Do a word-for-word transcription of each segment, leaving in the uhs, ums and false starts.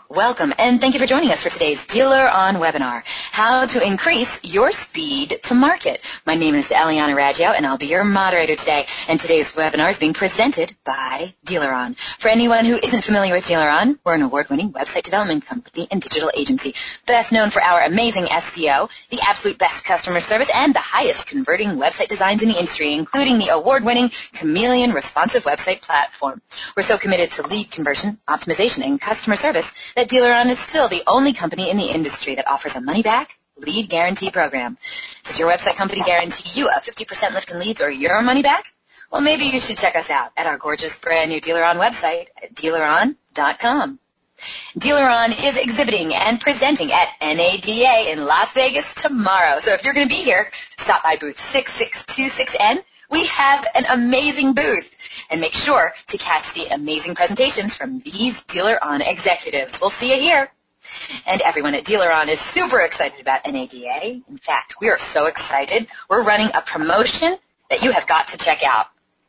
Welcome, and thank you for joining us for today's Dealer On webinar, How to Increase Your Speed to Market. My name is Eliana Raggio, and I'll be your moderator today. And today's webinar is being presented by Dealer On. For anyone who isn't familiar with Dealer On, we're an award-winning website development company and digital agency, best known for our amazing S E O, the absolute best customer service, and the highest converting website designs in the industry, including the award-winning Chameleon responsive website platform. We're so committed to lead conversion, optimization, and customer service that Dealer On is still the only company in the industry that offers a money-back lead guarantee program. Does your website company guarantee you a fifty percent lift in leads or your money back? Well, maybe you should check us out at our gorgeous brand new Dealer On website at dealer on dot com. Dealer On is exhibiting and presenting at N A D A in Las Vegas tomorrow. So if you're going to be here, stop by booth six six two six N. We have an amazing booth. And make sure to catch the amazing presentations from these Dealer On executives. We'll see you here. And everyone at Dealer On is super excited about N A D A. In fact, we are so excited. We're running a promotion that you have got to check out.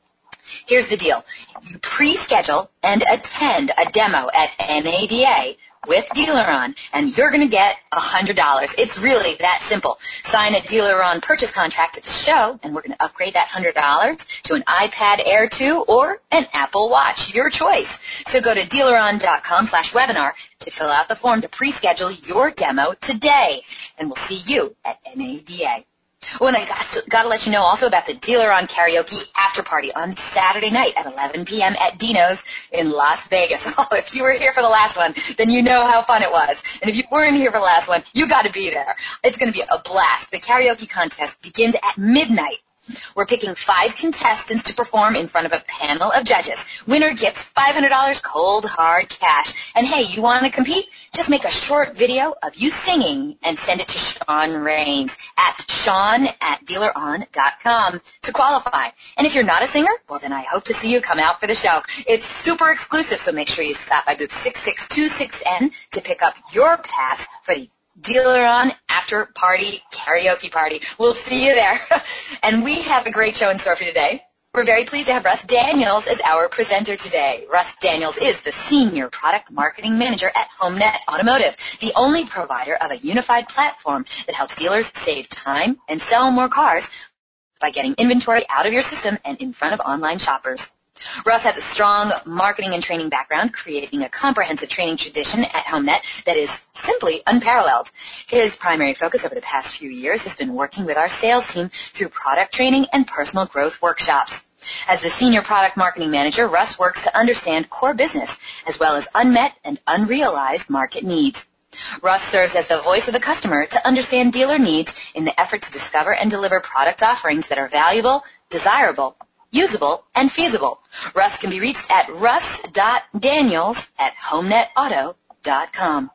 Here's the deal. You pre-schedule and attend a demo at N A D A with Dealer On, and you're going to get one hundred dollars. It's really that simple. Sign a Dealer On purchase contract at the show, and we're going to upgrade that one hundred dollars to an iPad Air two or an Apple Watch, your choice. So go to dealer on dot com slash webinar to fill out the form to pre-schedule your demo today, and we'll see you at N A D A. Oh, and I got to, got to let you know also about the Dealer On Karaoke After Party on Saturday night at eleven p.m. at Dino's in Las Vegas. Oh, if you were here for the last one, then you know how fun it was. And if you weren't here for the last one, you got to be there. It's going to be a blast. The karaoke contest begins at midnight. We're picking five contestants to perform in front of a panel of judges. Winner gets five hundred dollars cold, hard cash. And, hey, you want to compete? Just make a short video of you singing and send it to Sean Rains at sean at dealer on dot com to qualify. And if you're not a singer, well, then I hope to see you come out for the show. It's super exclusive, so make sure you stop by booth six six two six N to pick up your pass for the Dealer On After Party Karaoke Party. We'll see you there. And we have a great show in store for you today. We're very pleased to have Russ Daniels as our presenter today. Russ Daniels is the Senior Product Marketing Manager at HomeNet Automotive, the only provider of a unified platform that helps dealers save time and sell more cars by getting inventory out of your system and in front of online shoppers. Russ has a strong marketing and training background, creating a comprehensive training tradition at HomeNet that is simply unparalleled. His primary focus over the past few years has been working with our sales team through product training and personal growth workshops. As the Senior Product Marketing Manager, Russ works to understand core business as well as unmet and unrealized market needs. Russ serves as the voice of the customer to understand dealer needs in the effort to discover and deliver product offerings that are valuable, desirable, usable, and feasible. Russ can be reached at russ dot daniels at homenet auto dot com.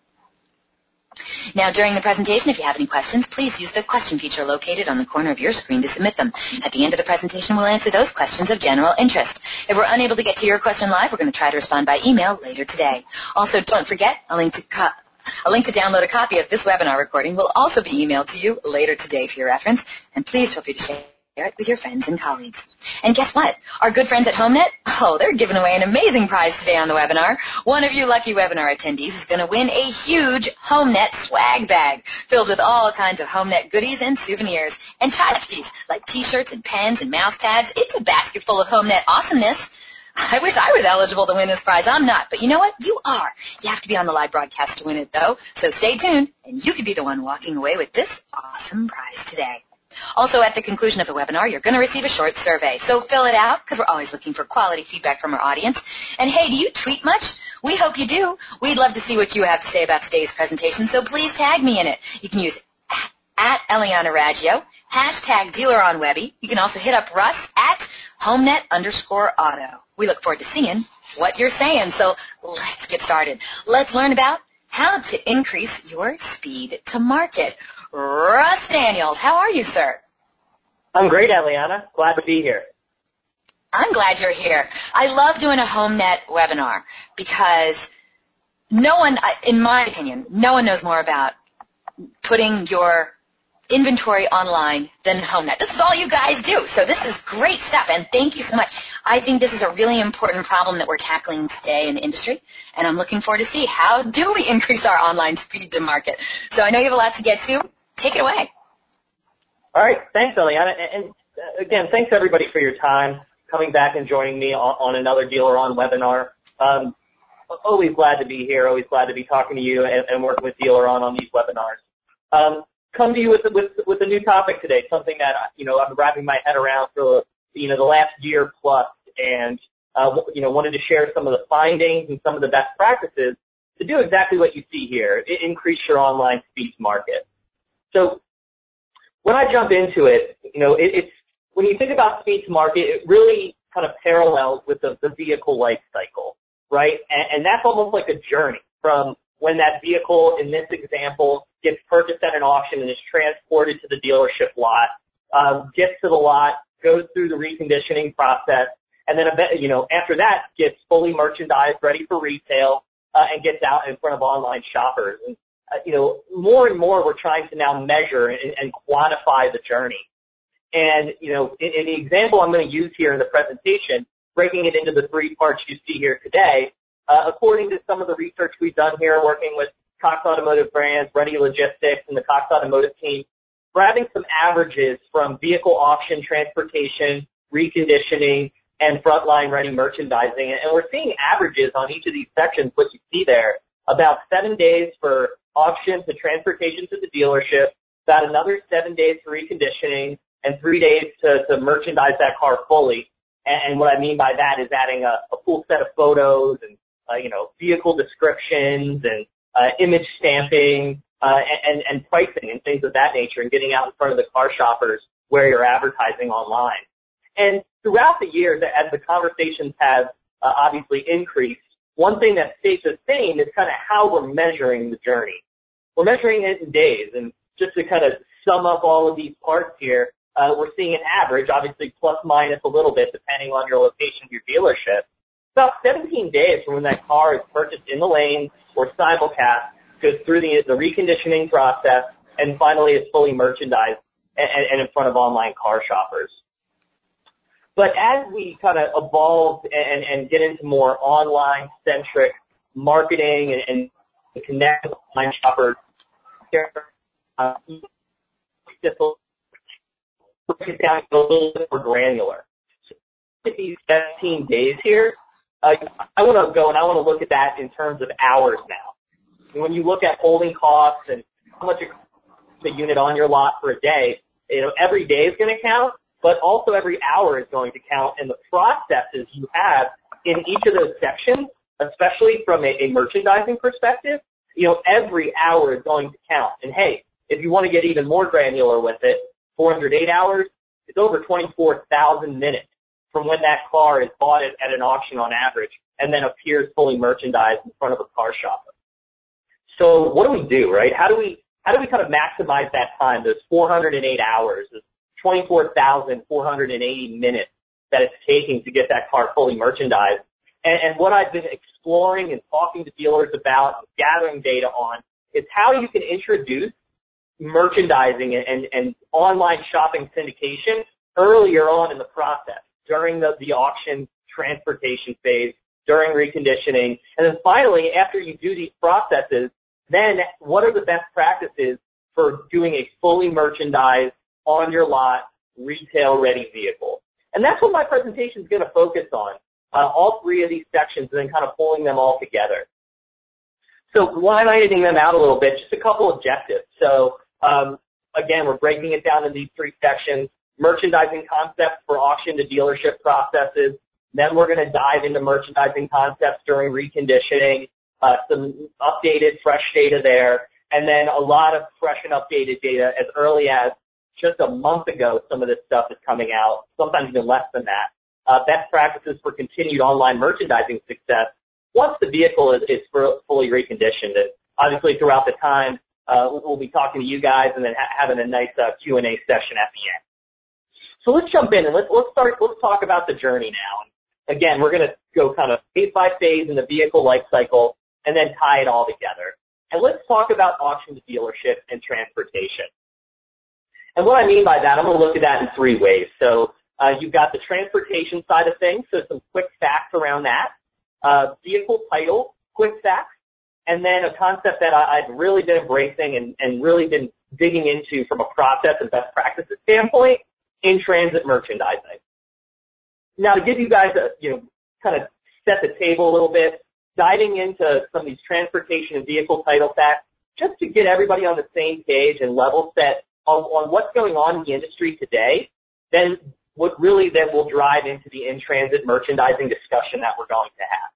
Now, during the presentation, if you have any questions, please use the question feature located on the corner of your screen to submit them. At the end of the presentation, we'll answer those questions of general interest. If we're unable to get to your question live, we're going to try to respond by email later today. Also, don't forget, a link to co- a link to download a copy of this webinar recording will also be emailed to you later today for your reference, and please feel free to share it with your friends and colleagues. And guess what? Our good friends at HomeNet, oh, they're giving away an amazing prize today on the webinar. One of you lucky webinar attendees is going to win a huge HomeNet swag bag filled with all kinds of HomeNet goodies and souvenirs and tchotchkes like T-shirts and pens and mouse pads. It's a basket full of HomeNet awesomeness. I wish I was eligible to win this prize. I'm not. But you know what? You are. You have to be on the live broadcast to win it, though. So stay tuned, and you could be the one walking away with this awesome prize today. Also, at the conclusion of the webinar, you're going to receive a short survey. So fill it out, because we're always looking for quality feedback from our audience. And, hey, do you tweet much? We hope you do. We'd love to see what you have to say about today's presentation, so please tag me in it. You can use at Eliana Raggio, hashtag DealerOnWebby. You can also hit up Russ at HomeNet underscore auto. We look forward to seeing what you're saying. So let's get started. Let's learn about how to increase your speed to market. Russ Daniels, how are you, sir? I'm great, Eliana. Glad to be here. I'm glad you're here. I love doing a HomeNet webinar because no one, in my opinion, no one knows more about putting your inventory online than HomeNet. This is all you guys do, so this is great stuff, and thank you so much. I think this is a really important problem that we're tackling today in the industry, and I'm looking forward to see how do we increase our online speed to market. So I know you have a lot to get to. Take it away. All right. Thanks, Eliana. And, and again, thanks, everybody, for your time coming back and joining me on, on another Dealer On webinar. Um, always glad to be here. Always glad to be talking to you and, and working with Dealer On on these webinars. Um, come to you with, with, with a new topic today, something that, you know, I've been wrapping my head around for, you know, the last year plus, and, uh, you know, wanted to share some of the findings and some of the best practices to do exactly what you see here, increase your online speed to market. So when I jump into it, you know, it, it's, when you think about speed to market, it really kind of parallels with the, the vehicle life cycle, right? And, and that's almost like a journey from when that vehicle, in this example, gets purchased at an auction and is transported to the dealership lot, um, gets to the lot, goes through the reconditioning process, and then, you know, after that gets fully merchandised, ready for retail, uh, and gets out in front of online shoppers. And, uh, you know, more and more we're trying to now measure and, and quantify the journey. And, you know, in, in the example I'm going to use here in the presentation, breaking it into the three parts you see here today, uh, according to some of the research we've done here working with Cox Automotive Brands, Ready Logistics, and the Cox Automotive team, we're having some averages from vehicle auction, transportation, reconditioning, and frontline ready merchandising. And we're seeing averages on each of these sections, what you see there, about seven days for auction to transportation to the dealership, about another seven days for reconditioning, and three days to, to merchandise that car fully. And, and what I mean by that is adding a, a full set of photos and, uh, you know, vehicle descriptions and uh, image stamping uh, and, and pricing and things of that nature, and getting out in front of the car shoppers where you're advertising online. And throughout the years, as the conversations have uh, obviously increased, one thing that stays the same is kind of how we're measuring the journey. We're measuring it in days, and just to kind of sum up all of these parts here, Uh, we're seeing an average, obviously plus minus a little bit depending on your location, your dealership. About seventeen days from when that car is purchased in the lane or simulcast, goes through the, the reconditioning process, and finally is fully merchandised and, and in front of online car shoppers. But as we kind of evolve and, and get into more online-centric marketing and, and connect with online shoppers, uh, break it down a little bit more granular. So these seventeen days here, uh, I want to go and I want to look at that in terms of hours now. And when you look at holding costs and how much it costs a unit on your lot for a day, you know, every day is going to count, but also every hour is going to count, and the processes you have in each of those sections, especially from a, a merchandising perspective, you know, every hour is going to count. And hey, if you want to get even more granular with it, four hundred eight hours, it's over twenty-four thousand minutes from when that car is bought at, at an auction on average and then appears fully merchandised in front of a car shopper. So what do we do, right? How do we how do we kind of maximize that time, those four hundred eight hours, those twenty-four thousand four hundred eighty minutes that it's taking to get that car fully merchandised? And, and what I've been exploring and talking to dealers about and gathering data on is how you can introduce merchandising and, and, and online shopping syndication earlier on in the process, during the, the auction transportation phase, during reconditioning, and then finally, after you do these processes, then what are the best practices for doing a fully merchandised, on your lot, retail-ready vehicle? And that's what my presentation is going to focus on, uh, all three of these sections, and then kind of pulling them all together. So line iteming them out a little bit, just a couple objectives. So Um, again, we're breaking it down in these three sections: merchandising concepts for auction to dealership processes. Then we're going to dive into merchandising concepts during reconditioning, uh, some updated, fresh data there, and then a lot of fresh and updated data as early as just a month ago. Some of this stuff is coming out, sometimes even less than that. Uh, best practices for continued online merchandising success once the vehicle is, is fully reconditioned. And obviously throughout the time, Uh, we'll be talking to you guys and then ha- having a nice uh, Q and A session at the end. So let's jump in and let's, let's start. Let's talk about the journey now. Again, we're going to go kind of phase by phase in the vehicle life cycle and then tie it all together. And let's talk about auction to dealership and transportation. And what I mean by that, I'm going to look at that in three ways. So Uh, you've got the transportation side of things, so some quick facts around that. Uh, vehicle title, quick facts, and then a concept that I, I've really been embracing and, and really been digging into from a process and best practices standpoint, in-transit merchandising. Now, to give you guys a, you know, kind of set the table a little bit, diving into some of these transportation and vehicle title facts, just to get everybody on the same page and level set on, on what's going on in the industry today, then what really then will drive into the in-transit merchandising discussion that we're going to have.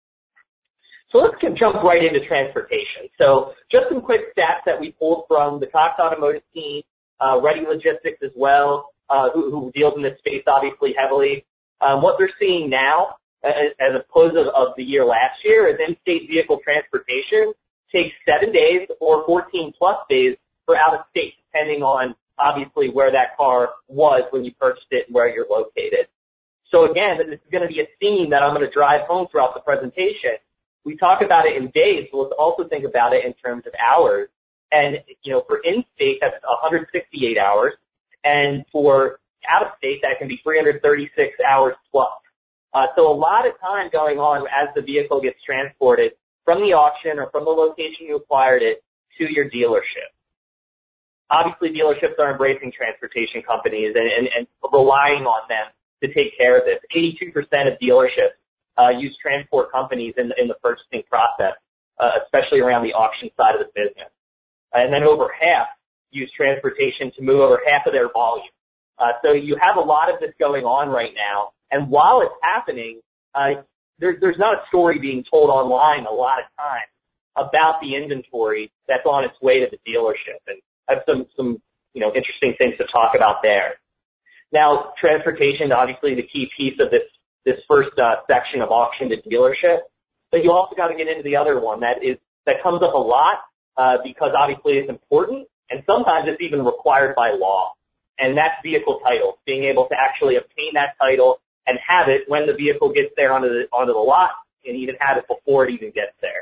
So let's jump right into transportation. So just some quick stats that we pulled from the Cox Automotive team, uh, Ready Logistics as well, uh, who, who deals in this space obviously heavily. Um, what they're seeing now, as, as opposed to of the year last year, is in-state vehicle transportation takes seven days or fourteen plus days for out-of-state, depending on obviously where that car was when you purchased it and where you're located. So again, this is going to be a theme that I'm going to drive home throughout the presentation. We talk about it in days, but let's also think about it in terms of hours. And, you know, for in-state, that's one hundred sixty-eight hours. And for out-of-state, that can be three hundred thirty-six hours plus. Uh, so a lot of time going on as the vehicle gets transported from the auction or from the location you acquired it to your dealership. Obviously, dealerships are embracing transportation companies and, and, and relying on them to take care of this. eighty-two percent of dealerships uh, use transport companies in, in the purchasing process, uh, especially around the auction side of the business. And then over half use transportation to move over half of their volume. Uh, so you have a lot of this going on right now. And while it's happening, uh, there, there's not a story being told online a lot of times about the inventory that's on its way to the dealership. And I have some, some, you know, interesting things to talk about there. Now, transportation, obviously the key piece of this, this first uh, section of auction to dealership, but you also got to get into the other one that is, that comes up a lot uh, because obviously it's important and sometimes it's even required by law. And that's vehicle title, being able to actually obtain that title and have it when the vehicle gets there onto the, onto the lot and even have it before it even gets there.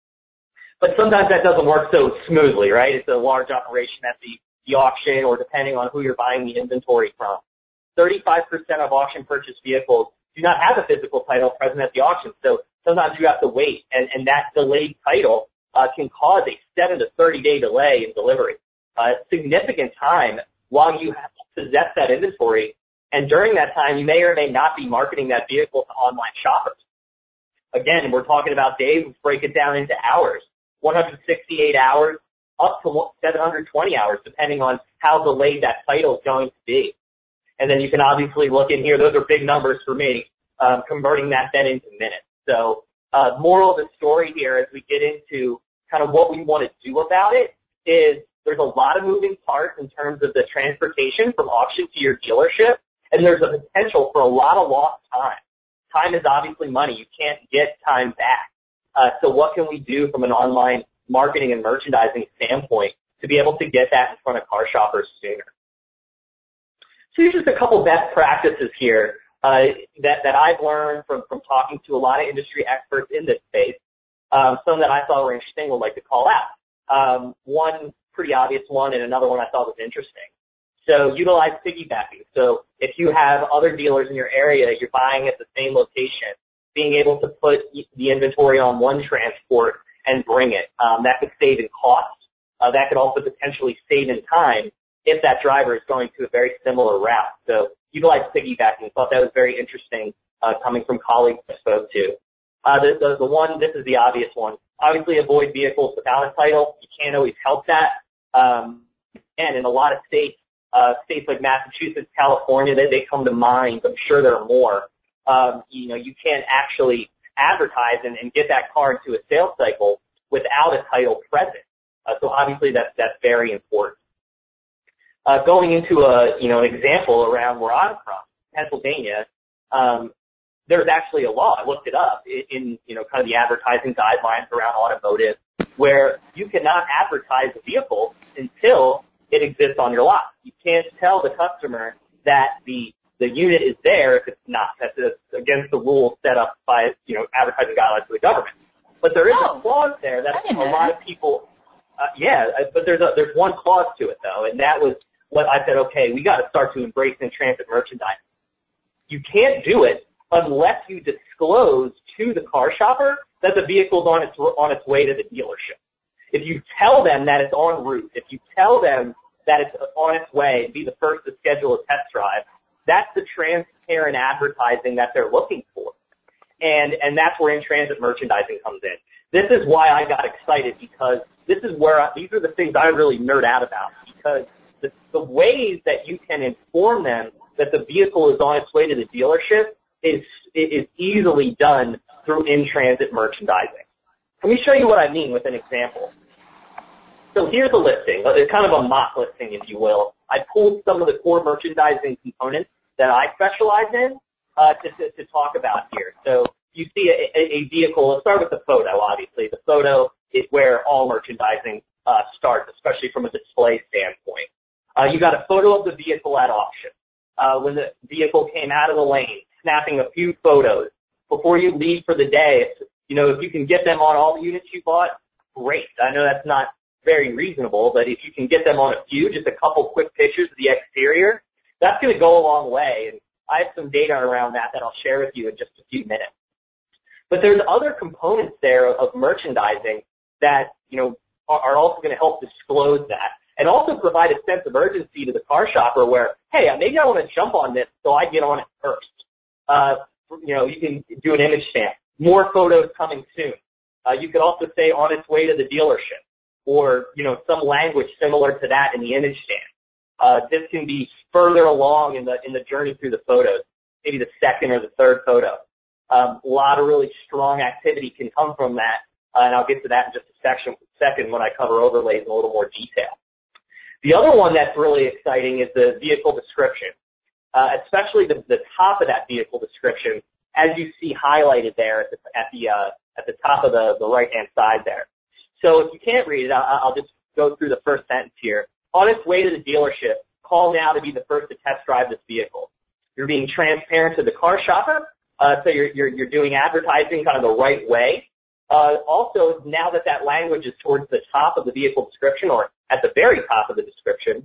But sometimes that doesn't work so smoothly, right? It's a large operation at the, the auction or depending on who you're buying the inventory from. thirty-five percent of auction purchased vehicles do not have a physical title present at the auction, so sometimes you have to wait, and, and that delayed title uh, can cause a seven to thirty day delay in delivery. Uh, significant time while you have to possess that inventory, and during that time you may or may not be marketing that vehicle to online shoppers. Again, we're talking about days, let's break it down into hours. one hundred sixty-eight hours up to seven hundred twenty hours, depending on how delayed that title is going to be. And then you can obviously look in here. Those are big numbers for me, um, converting that then into minutes. So uh, moral of the story here as we get into kind of what we want to do about it is there's a lot of moving parts in terms of the transportation from auction to your dealership, and there's a potential for a lot of lost time. Time is obviously money. You can't get time back. Uh, so what can we do from an online marketing and merchandising standpoint to be able to get that in front of car shoppers sooner? So here's just a couple best practices here uh, that, that I've learned from, from talking to a lot of industry experts in this space. Um, some that I thought were interesting would like to call out. Um, one pretty obvious one and another one I thought was interesting. So utilize piggybacking. So if you have other dealers in your area, you're buying at the same location, being able to put the inventory on one transport and bring it. Um, that could save in cost. Uh, that could also potentially save in time if that driver is going to a very similar route. So utilize piggybacking. I thought that was very interesting uh, coming from colleagues I spoke to. Uh, the, the, the one, this is the obvious one. Obviously avoid vehicles without a title. You can't always help that. Um, and in a lot of states, uh, states like Massachusetts, California, they, they come to mind. I'm sure there are more. Um, you know, you can't actually advertise and, and get that car into a sales cycle without a title present. Uh, so obviously that's, that's very important. Uh, going into a, you know, an example around where I'm from, Pennsylvania, um, there's actually a law. I looked it up in, in, you know, kind of the advertising guidelines around automotive where you cannot advertise a vehicle until it exists on your lot. You can't tell the customer that the the unit is there if it's not. That's against the rules set up by, you know, advertising guidelines for the government. But there is oh, a clause there that a lot that. of people, uh, yeah, but there's a, there's one clause to it though, and that was what I said. Okay, we got to start to embrace in-transit merchandising. You can't do it unless you disclose to the car shopper that the vehicle's on its on its way to the dealership. If you tell them that it's en route, if you tell them that it's on its way, be the first to schedule a test drive, that's the transparent advertising that they're looking for. And and that's where in-transit merchandising comes in. This is why I got excited, because this is where I, these are the things I really nerd out about, because the, the ways that you can inform them that the vehicle is on its way to the dealership is is easily done through in-transit merchandising. Let me show you what I mean with an example. So here's a listing, kind of a mock listing, if you will. I pulled some of the core merchandising components that I specialize in uh, to, to, to talk about here. So you see a, a, a vehicle. Let's start with the photo, obviously. The photo is where all merchandising uh, starts, especially from a display standpoint. Uh, you got a photo of the vehicle at auction. Uh, when the vehicle came out of the lane, snapping a few photos. Before you leave for the day, you know, if you can get them on all the units you bought, great. I know that's not very reasonable, but if you can get them on a few, just a couple quick pictures of the exterior, that's going to go a long way. And I have some data around that that I'll share with you in just a few minutes. But there's other components there of merchandising that, you know, are also going to help disclose that and also provide a sense of urgency to the car shopper where, hey, maybe I want to jump on this so I get on it first. Uh, you know, you can do an image stamp. More photos coming soon. Uh, you could also say on its way to the dealership, or, you know, some language similar to that in the image stamp. Uh, this can be further along in the in the journey through the photos, maybe the second or the third photo. Um, a lot of really strong activity can come from that, uh, and I'll get to that in just a section, second when I cover overlays in a little more detail. The other one that's really exciting is the vehicle description, uh, especially the, the top of that vehicle description, as you see highlighted there at the at the uh, at the top of the, the right-hand side there. So if you can't read it, I'll, I'll just go through the first sentence here. On its way to the dealership, call now to be the first to test drive this vehicle. You're being transparent to the car shopper, uh, so you're, you're, you're doing advertising kind of the right way. Uh, also, now that that language is towards the top of the vehicle description or at the very top of the description,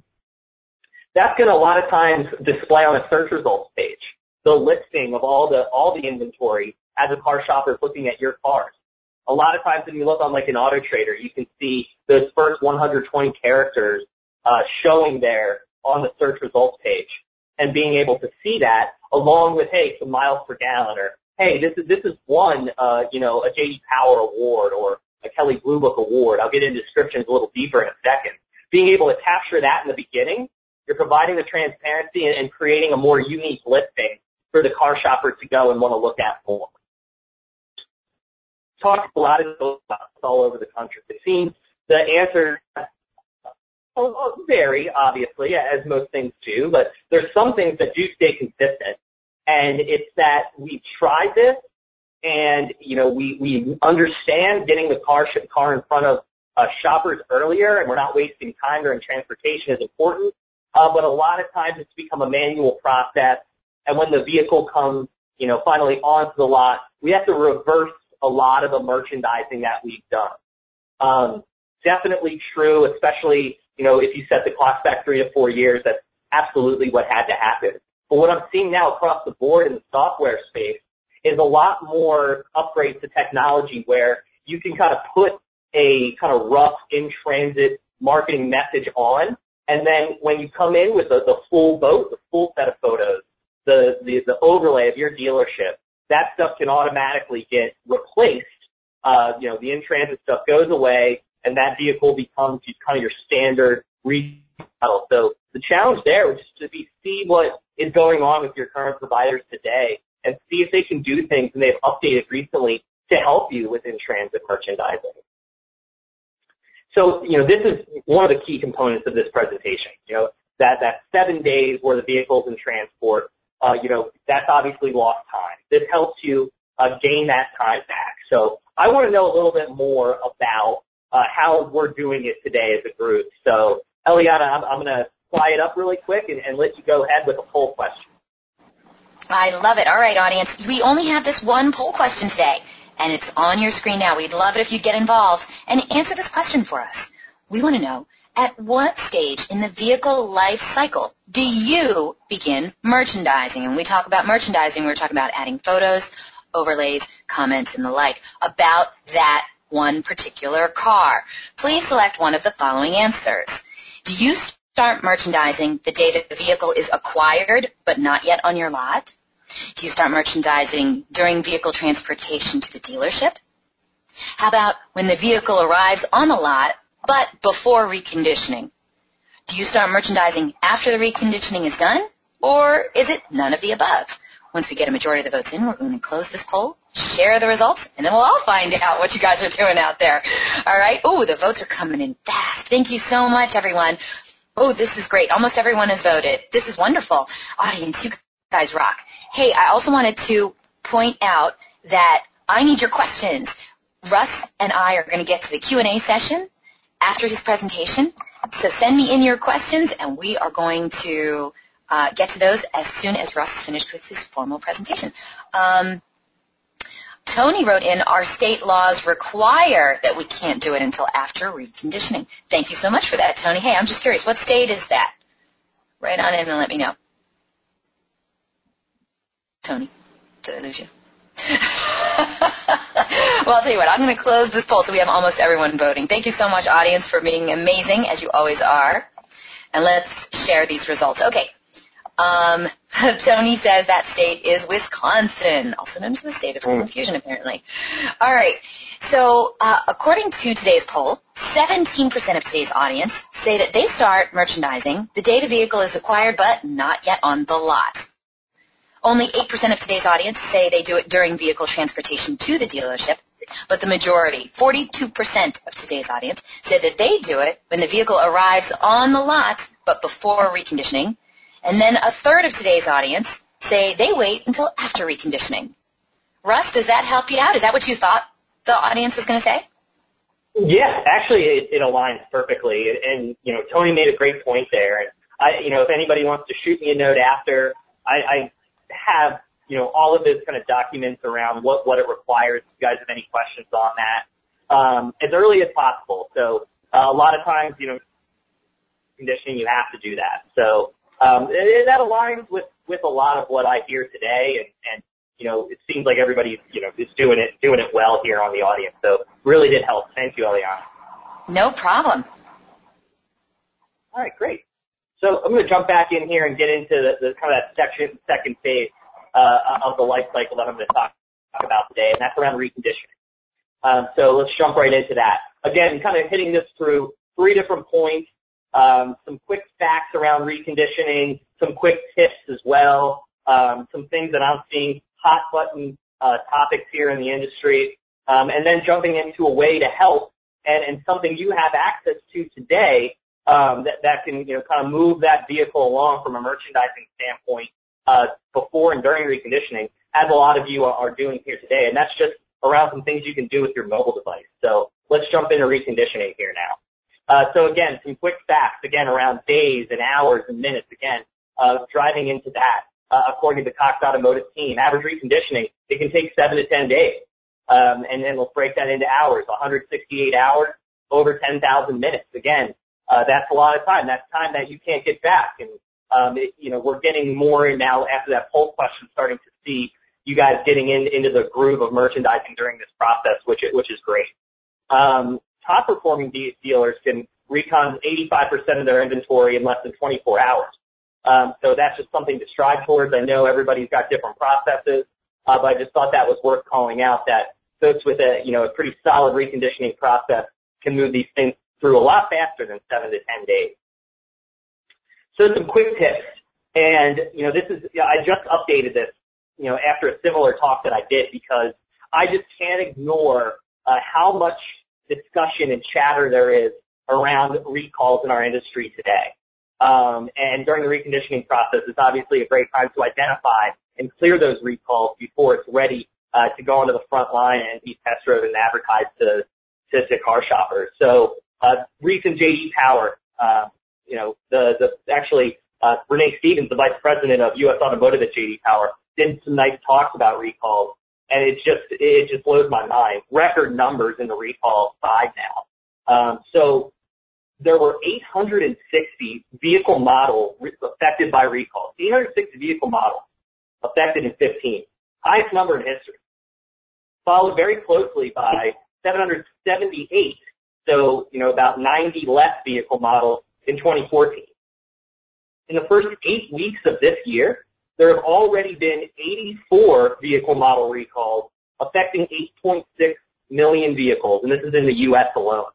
that's going to a lot of times display on a search results page, the listing of all the all the inventory as a car shopper is looking at your cars. A lot of times when you look on like an Auto Trader, you can see those first one hundred twenty characters uh, showing there on the search results page, and being able to see that along with, hey, some miles per gallon, or hey, this is this is one, uh, you know, a J D Power award or a Kelley Blue Book award. I'll get into descriptions a little deeper in a second. Being able to capture that in the beginning, you're providing the transparency and, and creating a more unique listing for the car shopper to go and want to look at more. Talk a lot of those all over the country. It seems the answer vary, obviously, as most things do, but there's some things that do stay consistent, and it's that we tried this, and you know we we understand getting the car car in front of uh, shoppers earlier, and we're not wasting time during transportation is important. Uh, but a lot of times it's become a manual process, and when the vehicle comes, you know, finally onto the lot, we have to reverse a lot of the merchandising that we've done. Um, definitely true, especially, you know, if you set the clock back three to four years, that's absolutely what had to happen. But what I'm seeing now across the board in the software space is a lot more upgrades to technology where you can kind of put a kind of rough in-transit marketing message on, and then when you come in with the, the full boat, the full set of photos, the, the, the overlay of your dealership, that stuff can automatically get replaced. Uh, you know, the in-transit stuff goes away, and that vehicle becomes kind of your standard remodel. So the challenge there is to be see what is going on with your current providers today and see if they can do things, and they've updated recently to help you with in-transit merchandising. So, you know, this is one of the key components of this presentation, you know, that, that seven days where the vehicle's in transport. Uh, you know, that's obviously lost time. This helps you uh, gain that time back. So I want to know a little bit more about uh, how we're doing it today as a group. So, Eliana, I'm, I'm going to fly it up really quick and, and let you go ahead with a poll question. I love it. All right, audience. We only have this one poll question today, and it's on your screen now. We'd love it if you'd get involved and answer this question for us. We want to know, At what stage in the vehicle life cycle do you begin merchandising? And we talk about merchandising, we're talking about adding photos, overlays, comments, and the like about that one particular car. Please select one of the following answers. Do you start merchandising the day that the vehicle is acquired but not yet on your lot? Do you start merchandising during vehicle transportation to the dealership? How about when the vehicle arrives on the lot but before reconditioning? Do you start merchandising after the reconditioning is done, or is it none of the above? Once we get a majority of the votes in, we're going to close this poll, share the results, and then we'll all find out what you guys are doing out there. All right? Oh, the votes are coming in fast. Thank you so much, everyone. Oh, this is great. Almost everyone has voted. This is wonderful. Audience, you guys rock. Hey, I also wanted to point out that I need your questions. Russ and I are going to get to the Q and A session after his presentation. So send me in your questions, and we are going to uh, get to those as soon as Russ is finished with his formal presentation. Um, Tony wrote in, our state laws require that we can't do it until after reconditioning. Thank you so much for that, Tony. Hey, I'm just curious, what state is that? Write on in and let me know. Tony, did I lose you? Well, I'll tell you what, I'm going to close this poll so we have almost everyone voting. Thank you so much, audience, for being amazing, as you always are. And let's share these results. Okay. Um, Tony says that state is Wisconsin, also known as the state of confusion, apparently. All right. So uh, according to today's poll, seventeen percent of today's audience say that they start merchandising the day the vehicle is acquired but not yet on the lot. Only eight percent of today's audience say they do it during vehicle transportation to the dealership, but the majority, forty-two percent of today's audience, say that they do it when the vehicle arrives on the lot but before reconditioning, and then a third of today's audience say they wait until after reconditioning. Russ, does that help you out? Is that what you thought the audience was going to say? Yeah, actually, it, it aligns perfectly, and, and you know, Tony made a great point there. And I, you know, if anybody wants to shoot me a note after, I, I have, you know, all of his kind of documents around what, what it requires. If you guys have any questions on that, um, as early as possible. So uh, a lot of times, you know, conditioning, you have to do that. So um, it, that aligns with, with a lot of what I hear today, and, and you know, it seems like everybody, you know, is doing it doing it well here on the audience. So really did help. Thank you, Eliana. No problem. All right, great. So I'm going to jump back in here and get into the, the kind of that section, second phase uh, of the life cycle that I'm going to talk, talk about today, and that's around reconditioning. Um, so let's jump right into that. Again, kind of hitting this through three different points, um, some quick facts around reconditioning, some quick tips as well, um, some things that I'm seeing, hot button uh, topics here in the industry, um, and then jumping into a way to help and, and something you have access to today Um, that, that can, you know, kind of move that vehicle along from a merchandising standpoint uh, before and during reconditioning, as a lot of you are, are doing here today. And that's just around some things you can do with your mobile device. So let's jump into reconditioning here now. Uh, so again, some quick facts, again, around days and hours and minutes, again, uh, driving into that. Uh, according to the Cox Automotive team, average reconditioning, it can take seven to ten days. Um, and then we'll break that into hours, one hundred sixty-eight hours, over ten thousand minutes. Again, Uh, that's a lot of time. That's time that you can't get back. And, um, it, you know, we're getting more now after that poll question, starting to see you guys getting in, into the groove of merchandising during this process, which is, which is great. Um, top performing de- dealers can recon eighty-five percent of their inventory in less than twenty-four hours. Um, so that's just something to strive towards. I know everybody's got different processes, uh, but I just thought that was worth calling out, that folks with a, you know, a pretty solid reconditioning process can move these things through a lot faster than seven to ten days. So some quick tips, and you know, this is, you know, I just updated this, you know, after a similar talk that I did, because I just can't ignore uh, how much discussion and chatter there is around recalls in our industry today. Um, and during the reconditioning process, it's obviously a great time to identify and clear those recalls before it's ready uh, to go onto the front line and be test driven and advertised to, to, to car shoppers. So Uh, recent J D Power, uh, you know, the, the actually uh, Renee Stevens, the vice president of U S Automotive at J D Power, did some nice talks about recalls, and it just it just blows my mind. Record numbers in the recall side now. Um, so there were eight hundred sixty vehicle models affected by recalls. eight hundred sixty vehicle models affected in fifteen. Highest number in history. Followed very closely by seven hundred seventy-eight, so, you know, about ninety less vehicle models in twenty fourteen. In the first eight weeks of this year, there have already been eighty-four vehicle model recalls affecting eight point six million vehicles, and this is in the U S alone.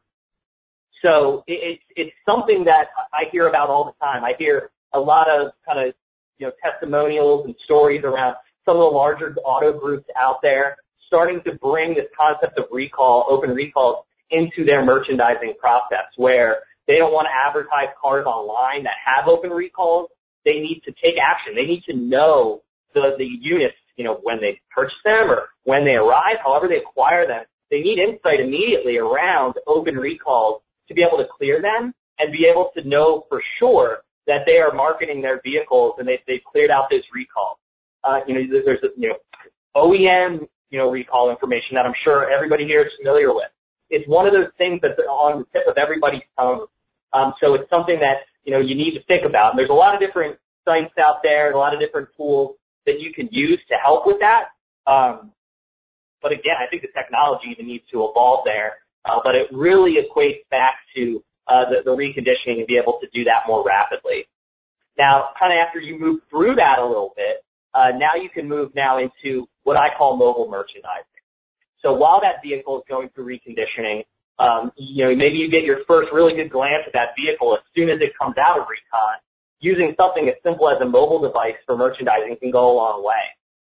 So it, it, it's something that I hear about all the time. I hear a lot of kind of, you know, testimonials and stories around some of the larger auto groups out there starting to bring this concept of recall, open recalls, into their merchandising process, where they don't want to advertise cars online that have open recalls. They need to take action. They need to know the, the units, you know, when they purchase them or when they arrive, however they acquire them. They need insight immediately around open recalls to be able to clear them and be able to know for sure that they are marketing their vehicles and they, they've cleared out those recalls. Uh, you know, there's a, you know, O E M, you know, recall information that I'm sure everybody here is familiar with. It's one of those things that's on the tip of everybody's tongue. Um, so it's something that, you know, you need to think about. And there's a lot of different sites out there and a lot of different tools that you can use to help with that. Um, but again, I think the technology even needs to evolve there. Uh, but it really equates back to uh, the, the reconditioning and be able to do that more rapidly. Now, kind of after you move through that a little bit, uh, now you can move now into what I call mobile merchandising. So while that vehicle is going through reconditioning, um, you know, maybe you get your first really good glance at that vehicle as soon as it comes out of recon. Using something as simple as a mobile device for merchandising can go a long way.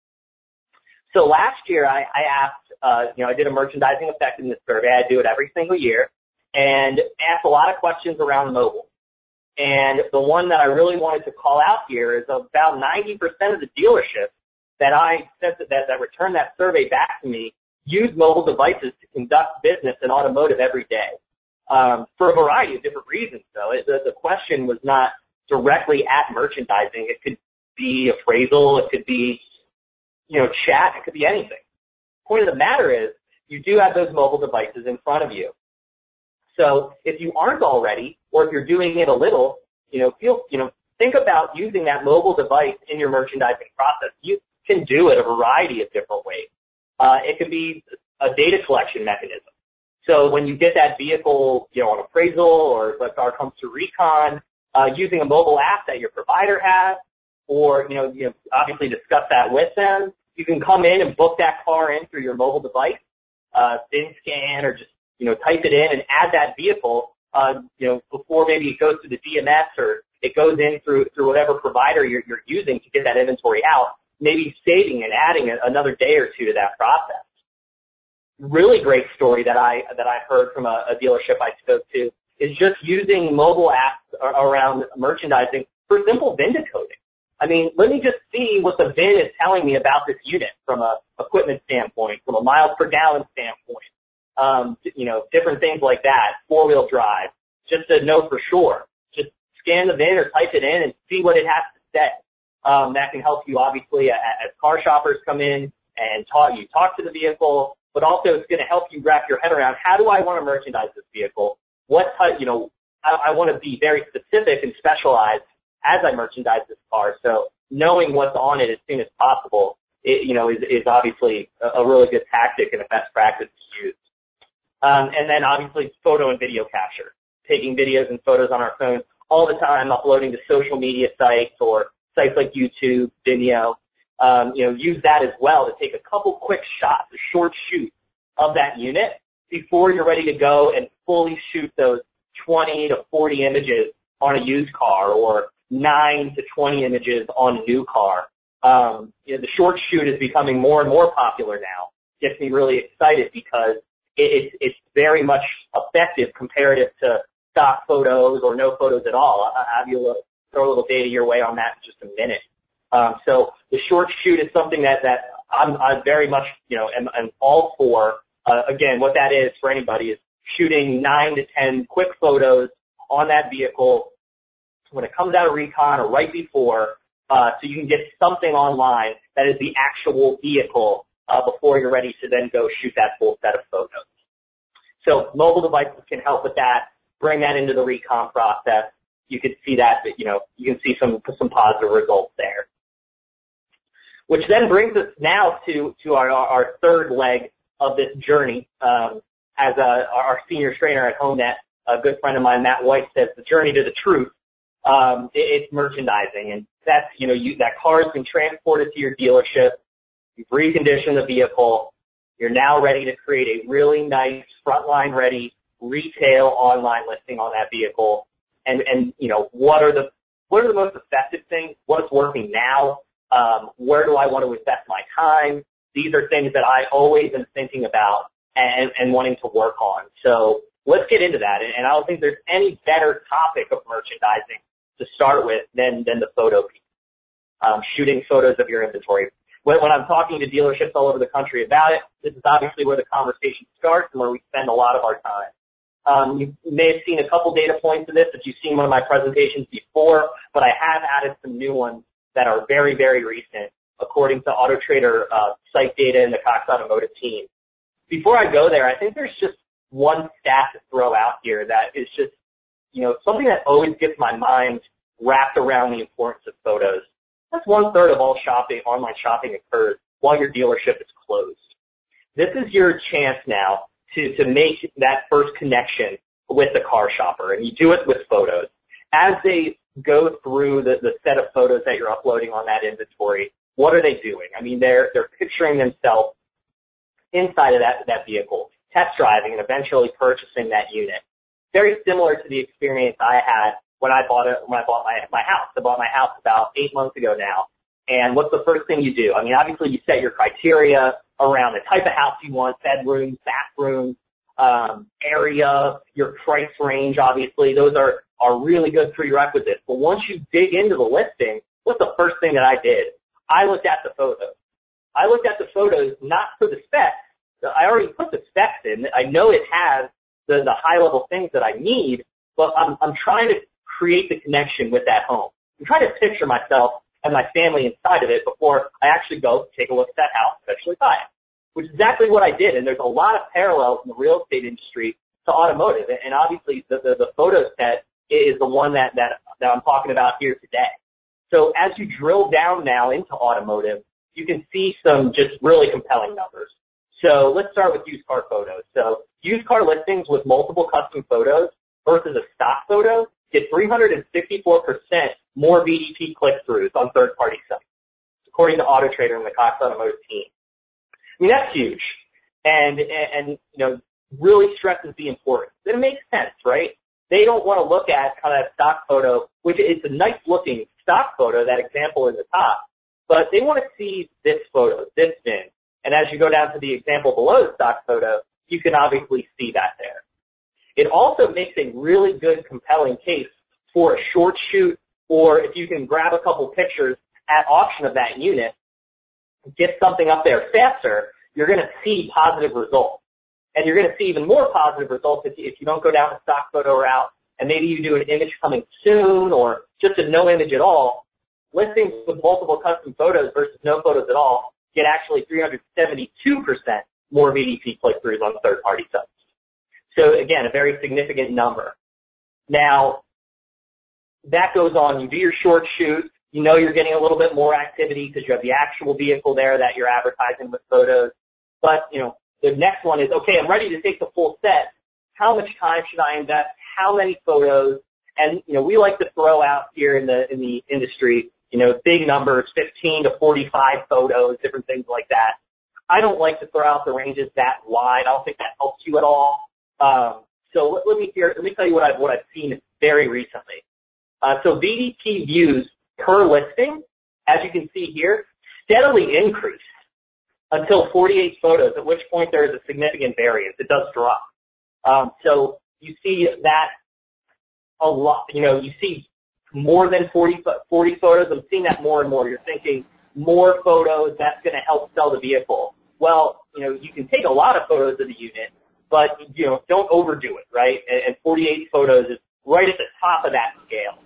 So last year I, I asked, uh, you know, I did a merchandising effectiveness survey. I do it every single year, and asked a lot of questions around mobile. And the one that I really wanted to call out here is about ninety percent of the dealerships that I sent that, that returned that survey back to me use mobile devices to conduct business in automotive every day, um, for a variety of different reasons, though. It, the, the question was not directly at merchandising. It could be appraisal. It could be, you know, chat. It could be anything. The point of the matter is you do have those mobile devices in front of you. So if you aren't already, or if you're doing it a little, you know, feel, you know, think about using that mobile device in your merchandising process. You can do it a variety of different ways. Uh, it could be a data collection mechanism. So when you get that vehicle, you know, on appraisal or if the car comes to recon, uh, using a mobile app that your provider has, or, you know, you know, obviously discuss that with them. You can come in and book that car in through your mobile device, uh, bin scan, or just, you know, type it in and add that vehicle, uh, you know, before maybe it goes to the D M S or it goes in through through whatever provider you're, you're using to get that inventory out, maybe saving and adding a, another day or two to that process. Really great story that I that I heard from a, a dealership I spoke to is just using mobile apps around merchandising for simple V I N decoding. I mean, let me just see what the V I N is telling me about this unit from a equipment standpoint, from a miles per gallon standpoint, um, you know, different things like that, four-wheel drive, just to know for sure. Just scan the V I N or type it in and see what it has to say. Um, that can help you, obviously, as, as car shoppers come in and talk, you talk to the vehicle, but also it's going to help you wrap your head around, how do I want to merchandise this vehicle? What type, you know, I, I want to be very specific and specialized as I merchandise this car. So knowing what's on it as soon as possible, it, you know, is, is obviously a, a really good tactic and a best practice to use. Um, and then obviously photo and video capture, taking videos and photos on our phone all the time, uploading to social media sites or sites like YouTube, Vimeo. Um, you know, use that as well to take a couple quick shots, a short shoot of that unit before you're ready to go and fully shoot those twenty to forty images on a used car or nine to twenty images on a new car. Um, you know, the short shoot is becoming more and more popular now. Gets me really excited because it, it, it's very much effective comparative to stock photos or no photos at all. I'll have you look, throw a little data your way on that in just a minute. Um, so the short shoot is something that, that I'm, I'm very much, you know, am, am all for. Uh, again, what that is for anybody is shooting nine to ten quick photos on that vehicle when it comes out of recon or right before, uh, so you can get something online that is the actual vehicle uh, before you're ready to then go shoot that full set of photos. So mobile devices can help with that. bring that into the recon process, you can see that, you know, you can see some some positive results there. Which then brings us now to, to our, our third leg of this journey. Um, as a, our senior trainer at HomeNet, a good friend of mine, Matt White, says the journey to the truth. Um, it, it's merchandising, and that's, you know, you, that car has been transported to your dealership. You've reconditioned the vehicle. You're now ready to create a really nice frontline-ready retail online listing on that vehicle. And, and you know, what are the what are the most effective things? What's working now? Um, where do I want to invest my time? These are things that I always am thinking about and, and wanting to work on. So let's get into that. And I don't think there's any better topic of merchandising to start with than, than the photo piece, um, shooting photos of your inventory. When, when I'm talking to dealerships all over the country about it, this is obviously where the conversation starts and where we spend a lot of our time. Um, you may have seen a couple data points of this if you've seen one of my presentations before, but I have added some new ones that are very, very recent, according to AutoTrader uh, site data and the Cox Automotive team. Before I go there, I think there's just one stat to throw out here that is just, you know, something that always gets my mind wrapped around the importance of photos. That's one-third of all shopping, online shopping occurs while your dealership is closed. This is your chance now to, to make that first connection with the car shopper, and you do it with photos. As they go through the, the set of photos that you're uploading on that inventory, what are they doing? I mean, they're they're picturing themselves inside of that, that vehicle, test driving, and eventually purchasing that unit. Very similar to the experience I had when I bought it when I bought my my house. I bought my house about eight months ago now. And what's the first thing you do? I mean, obviously you set your criteria around the type of house you want, bedrooms, bathrooms, um, area, your price range, obviously. Those are, are really good prerequisites. But once you dig into the listing, what's the first thing that I did? I looked at the photos. I looked at the photos not for the specs. I already put the specs in. I know it has the, the high-level things that I need, but I'm, I'm trying to create the connection with that home. I'm trying to picture myself and my family inside of it before I actually go take a look at that house and eventually buy it, which is exactly what I did. And there's a lot of parallels in the real estate industry to automotive. And obviously the, the, the photo set is the one that, that, that I'm talking about here today. So as you drill down now into automotive, you can see some just really compelling numbers. So let's start with used car photos. So used car listings with multiple custom photos versus a stock photo get three hundred sixty-four percent more V D P click-throughs on third-party sites, according to AutoTrader and the Cox Automotive team. I mean, that's huge, and, and, and you know, really stresses the importance. It makes sense, right? They don't want to look at kind of that stock photo, which is a nice-looking stock photo, that example in the top, but they want to see this photo, this VIN. And as you go down to the example below the stock photo, you can obviously see that there. It also makes a really good, compelling case for a short shoot, or if you can grab a couple pictures at auction of that unit, get something up there faster, you're going to see positive results. And you're going to see even more positive results if you, if you don't go down the stock photo route, and maybe you do an image coming soon or just a no image at all. Listings with multiple custom photos versus no photos at all get actually three hundred seventy-two percent more V D P click-throughs on third-party sites. So, again, a very significant number. Now, that goes on. You do your short shoot. You know you're getting a little bit more activity because you have the actual vehicle there that you're advertising with photos. But, you know, the next one is, okay, I'm ready to take the full set. How much time should I invest? How many photos? And, you know, we like to throw out here in the in the industry, you know, big numbers, fifteen to forty-five photos, different things like that. I don't like to throw out the ranges that wide. I don't think that helps you at all. Um, so let, let me hear, let me tell you what I've what I've seen very recently. Uh, so V D P views per listing, as you can see here, steadily increased until forty-eight photos, at which point there is a significant variance. It does drop. Um, so you see that a lot. You know, you see more than forty, forty photos. I'm seeing that more and more. You're thinking more photos, that's going to help sell the vehicle. Well, you know, you can take a lot of photos of the unit, but, you know, don't overdo it, right? And forty-eight photos is right at the top of that scale.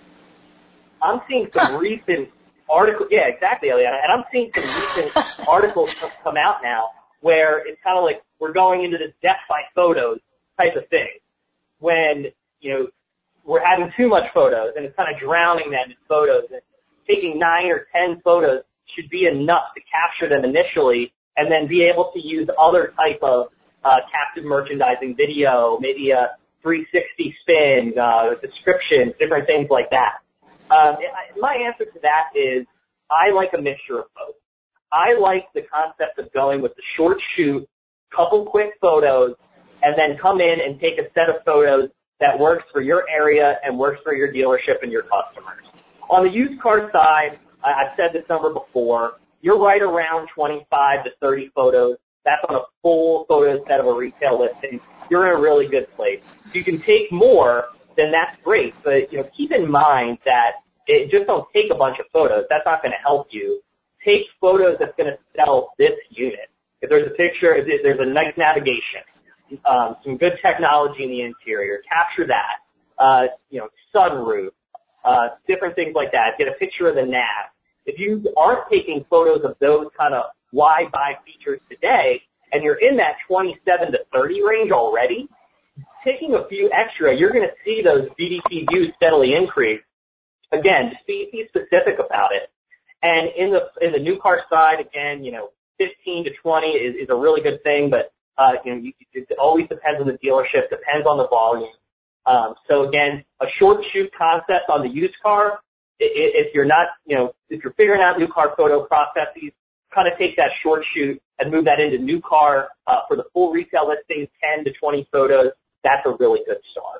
I'm seeing some huh. recent articles, yeah, exactly, Eliana, and I'm seeing some recent articles come out now where it's kind of like we're going into this death by photos type of thing, when you know, we're having too much photos, and it's kind of drowning them in photos. And taking nine or ten photos should be enough to capture them initially, and then be able to use other type of uh, captive merchandising video, maybe a three sixty spin, uh, descriptions, different things like that. Um, my answer to that is I like a mixture of both. I like the concept of going with the short shoot, couple quick photos, and then come in and take a set of photos that works for your area and works for your dealership and your customers. On the used car side, I've said this number before, you're right around twenty-five to thirty photos. That's on a full photo set of a retail listing. You're in a really good place. If you can take more, then that's great. But, you know, keep in mind that it just don't take a bunch of photos. That's not going to help you. Take photos that's going to sell this unit. If there's a picture, if there's a nice navigation, um, some good technology in the interior, capture that. Uh, you know, sunroof, uh, different things like that. Get a picture of the nav. If you aren't taking photos of those kind of wide buy features today, and you're in that twenty-seven to thirty range already, taking a few extra, you're going to see those B D C views steadily increase. Again, just be, be specific about it. And in the in the new car side, again, you know, fifteen to twenty is, is a really good thing, but uh, you know, you, it always depends on the dealership, depends on the volume. Um, so again, a short shoot concept on the used car. If you're not, you know, if you're figuring out new car photo processes, kind of take that short shoot and move that into new car uh, for the full retail listing, ten to twenty photos. That's a really good start.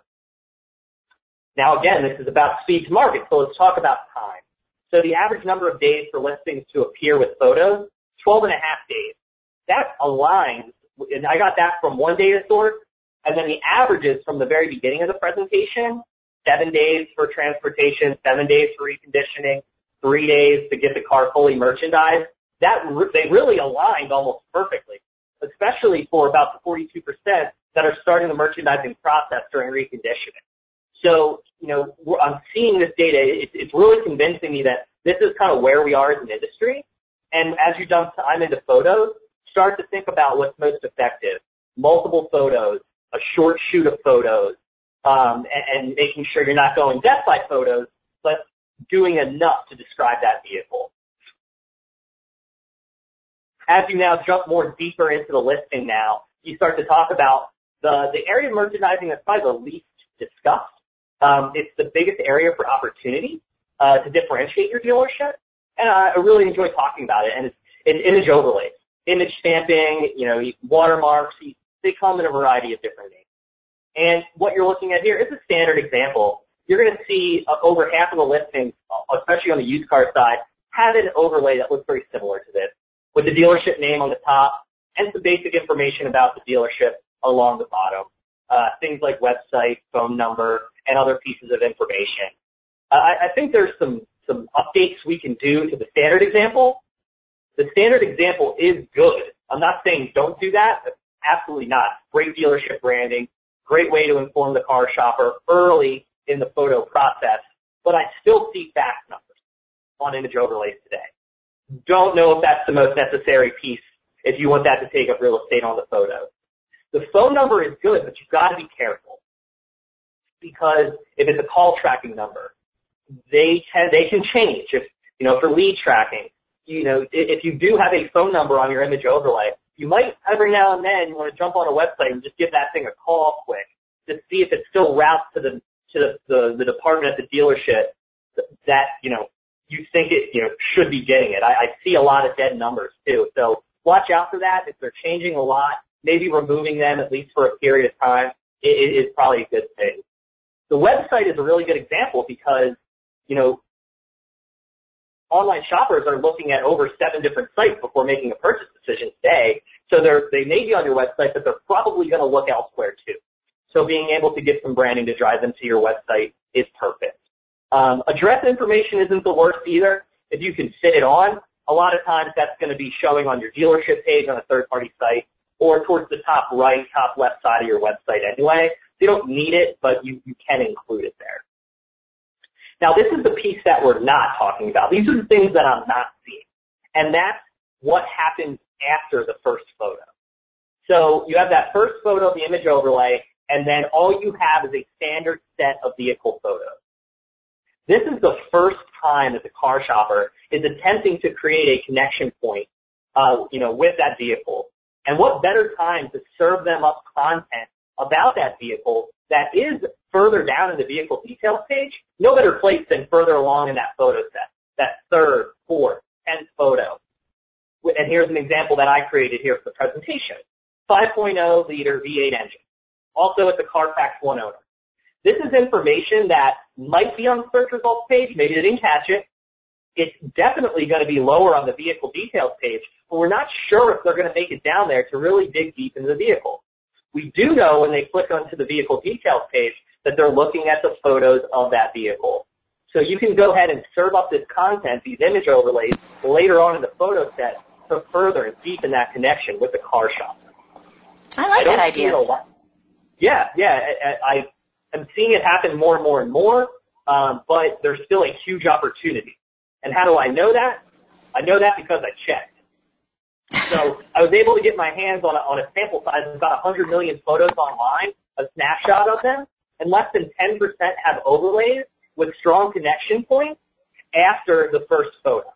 Now, again, this is about speed to market, so let's talk about time. So the average number of days for listings to appear with photos, twelve and a half days. That aligns, and I got that from one data source, and then the averages from the very beginning of the presentation, seven days for transportation, seven days for reconditioning, three days to get the car fully merchandised. That they really aligned almost perfectly, especially for about the forty-two percent that are starting the merchandising process during reconditioning. So, you know, I'm seeing this data. It's, it's really convincing me that this is kind of where we are as an industry. And as you dump time into photos, start to think about what's most effective. Multiple photos, a short shoot of photos, um, and, and making sure you're not going death by photos, but doing enough to describe that vehicle. As you now jump more deeper into the listing now, you start to talk about the, the area of merchandising that's probably the least discussed. Um, it's the biggest area for opportunity uh, to differentiate your dealership, and I really enjoy talking about it. And it's, it's image overlays, image stamping, you know, watermarks. They come in a variety of different names. And what you're looking at here is a standard example. You're going to see uh, over half of the listings, especially on the used car side, have an overlay that looks very similar to this, with the dealership name on the top and some basic information about the dealership along the bottom. Uh, things like website, phone number, and other pieces of information. Uh, I, I think there's some, some updates we can do to the standard example. The standard example is good. I'm not saying don't do that. Absolutely not. Great dealership branding, great way to inform the car shopper early in the photo process, but I still see fax numbers on image overlays today. Don't know if that's the most necessary piece if you want that to take up real estate on the photo. The phone number is good, but you've got to be careful, because if it's a call tracking number, they can, they can change. If, you know, for lead tracking, you know, if you do have a phone number on your image overlay, you might every now and then you want to jump on a website and just give that thing a call quick to see if it still routes to the to the, the, the department at the dealership that, you know, you think it, you know, should be getting it. I, I see a lot of dead numbers too. So watch out for that. If they're changing a lot, maybe removing them at least for a period of time is, is probably a good thing. The website is a really good example because, you know, online shoppers are looking at over seven different sites before making a purchase decision today. So they're, they may be on your website, but they're probably going to look elsewhere too. So being able to get some branding to drive them to your website is perfect. Um, address information isn't the worst either. If you can fit it on, a lot of times that's going to be showing on your dealership page on a third-party site or towards the top right, top left side of your website anyway. So you don't need it, but you, you can include it there. Now, this is the piece that we're not talking about. These are the things that I'm not seeing, and that's what happens after the first photo. So you have that first photo of the image overlay, and then all you have is a standard set of vehicle photos. This is the first time that the car shopper is attempting to create a connection point, uh, you know, with that vehicle. And what better time to serve them up content about that vehicle that is further down in the vehicle details page? No better place than further along in that photo set, that third, fourth, tenth photo. And here's an example that I created here for the presentation. five point oh liter V eight engine, also at the Carfax One owner. This is information that might be on the search results page. Maybe they didn't catch it. It's definitely going to be lower on the vehicle details page, but we're not sure if they're going to make it down there to really dig deep into the vehicle. We do know when they click onto the vehicle details page that they're looking at the photos of that vehicle. So you can go ahead and serve up this content, these image overlays, later on in the photo set to further and deepen that connection with the car shop. I like I that idea. A lot. Yeah, yeah. I, I am seeing it happen more and more and more, um, but there's still a huge opportunity. And how do I know that? I know that because I checked. So I was able to get my hands on a, on a sample size of about one hundred million photos online, a snapshot of them, and less than ten percent have overlays with strong connection points after the first photo.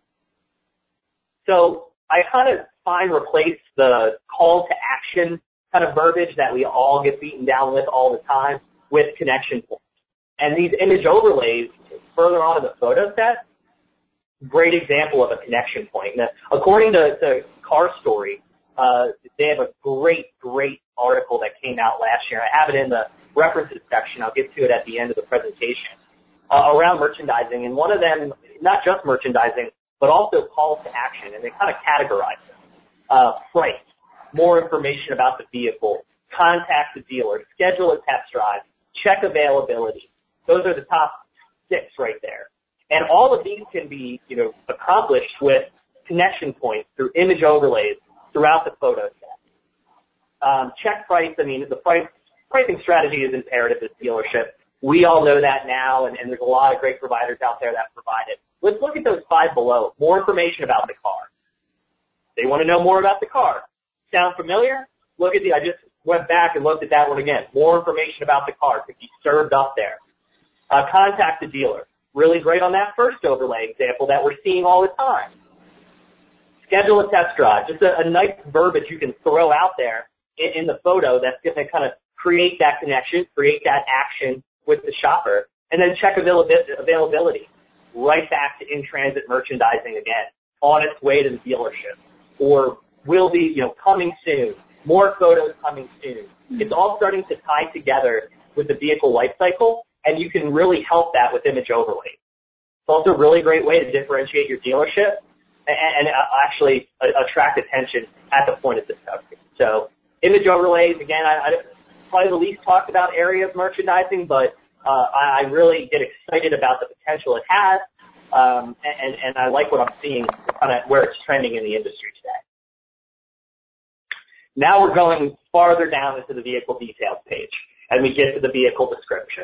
So I kind of find replace the call to action kind of verbiage that we all get beaten down with all the time with connection points. And these image overlays further on in the photo set, great example of a connection point. Now, according to, to Car Story, uh, they have a great, great article that came out last year. I have it in the references section. I'll get to it at the end of the presentation, uh, around merchandising. And one of them, not just merchandising, but also calls to action. And they kind of categorize them. Uh, price, more information about the vehicle, contact the dealer, schedule a test drive, check availability. Those are the top six right there. And all of these can be, you know, accomplished with connection points through image overlays throughout the photo set. Um, check price. I mean, the price, pricing strategy is imperative at the dealership. We all know that now, and, and there's a lot of great providers out there that provide it. Let's look at those five below. More information about the car. They want to know more about the car. Sound familiar? Look at the, I just went back and looked at that one again. More information about the car could be served up there. Uh, contact the dealer. Really great on that first overlay example that we're seeing all the time. Schedule a test drive. Just a, a nice verbiage you can throw out there in, in the photo that's going to kind of create that connection, create that action with the shopper, and then check availability. Right back to in-transit merchandising again, on its way to the dealership, or will be, you know, coming soon. More photos coming soon. Mm-hmm. It's all starting to tie together with the vehicle life cycle, and you can really help that with image overlays. It's also a really great way to differentiate your dealership and, and actually attract attention at the point of discovery. So image overlays, again, I, I probably the least talked about area of merchandising, but uh, I, I really get excited about the potential it has, um, and, and I like what I'm seeing, kind of where it's trending in the industry today. Now we're going farther down into the vehicle details page, and we get to the vehicle description.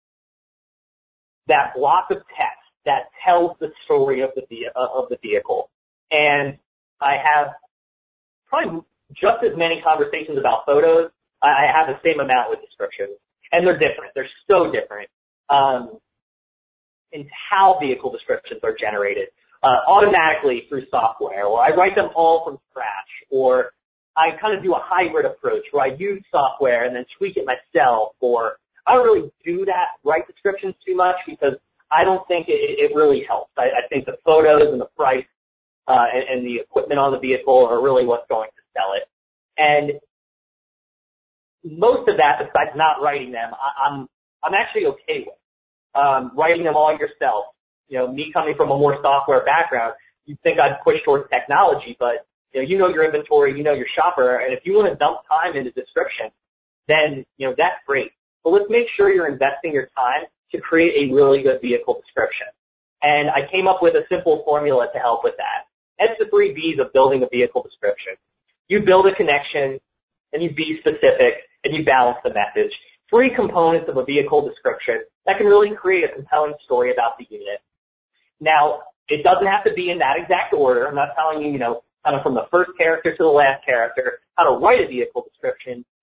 That block of text that tells the story of the of the vehicle. And I have probably just as many conversations about photos. I have the same amount with descriptions, and they're different. They're so different um, in how vehicle descriptions are generated uh, automatically through software, or I write them all from scratch, or I kind of do a hybrid approach where I use software and then tweak it myself, or I don't really do that, write descriptions too much, because I don't think it, it really helps. I, I think the photos and the price uh, and, and the equipment on the vehicle are really what's going to sell it. And most of that, besides not writing them, I, I'm I'm actually okay with. Um, writing them all yourself. You know, me coming from a more software background, you'd think I'd push towards technology, but you know, you know your inventory, you know your shopper, and if you want to dump time into description, then you know that's great. But let's make sure you're investing your time to create a really good vehicle description. And I came up with a simple formula to help with that. It's the three B's of building a vehicle description. You build a connection, and you be specific, and you balance the message. Three components of a vehicle description that can really create a compelling story about the unit. Now, it doesn't have to be in that exact order. I'm not telling you, you know, kind of from the first character to the last character, how to write a vehicle description.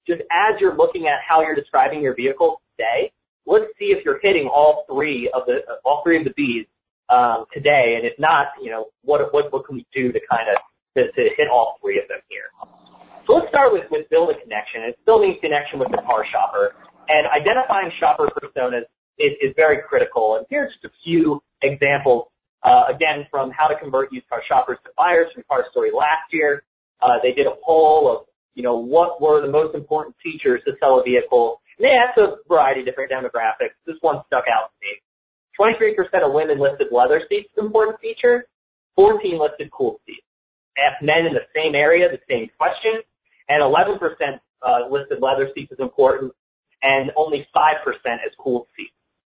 just as you're looking at how you're describing your vehicle today, let's see if you're hitting all three of the all three of the B's um, today, and if not, you know, what what what can we do to kind of to, to hit all three of them here? So let's start with with build a connection. It's building a connection with the car shopper, and identifying shopper personas is, is very critical. And here's just a few examples. Uh, again, from how to convert used car shoppers to buyers from Car Story last year. Uh, they did a poll of, you know, what were the most important features to sell a vehicle. And they asked a variety of different demographics. This one stuck out to me. twenty-three percent of women listed leather seats as an important feature. fourteen listed cool seats. Asked men in the same area the same question, and eleven percent uh, listed leather seats as important, and only five percent as cool seats.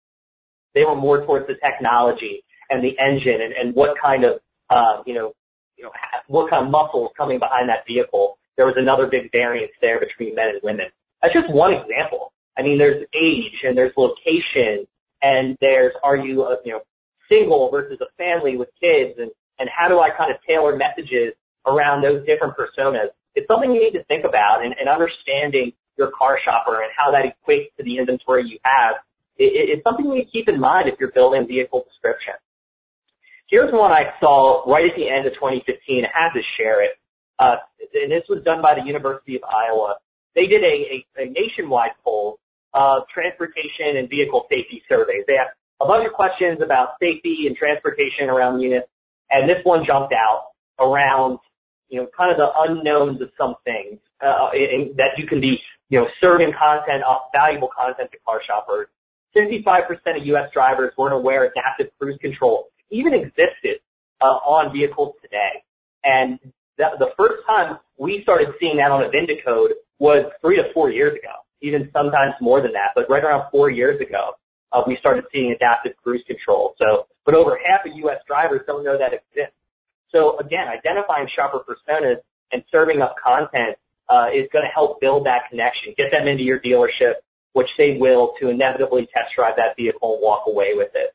They were more towards the technology and the engine and, and what kind of, uh, you know, you know, what kind of muscles coming behind that vehicle. There was another big variance there between men and women. That's just one example. I mean, there's age and there's location and there's are you a, you know single versus a family with kids, and and how do I kind of tailor messages around those different personas? It's something you need to think about, and, and understanding your car shopper and how that equates to the inventory you have. It, it's something you need to keep in mind if you're building a vehicle description. Here's one I saw right at the end of twenty fifteen. I had to share it. Uh, and this was done by the University of Iowa. They did a, a, a nationwide poll of transportation and vehicle safety surveys. They asked a bunch of questions about safety and transportation around units, and this one jumped out around, you know, kind of the unknowns of some things uh, in, that you can be, you know, serving content, valuable content to car shoppers. fifty-five percent of U S drivers weren't aware adaptive cruise control even existed uh, on vehicles today. And the, the first time we started seeing that on a VindiCode was three to four years ago, even sometimes more than that, but right around four years ago, uh, we started seeing adaptive cruise control. So, but over half of U S drivers don't know that exists. So again, identifying shopper personas and serving up content uh, is going to help build that connection, get them into your dealership, which they will, to inevitably test drive that vehicle and walk away with it.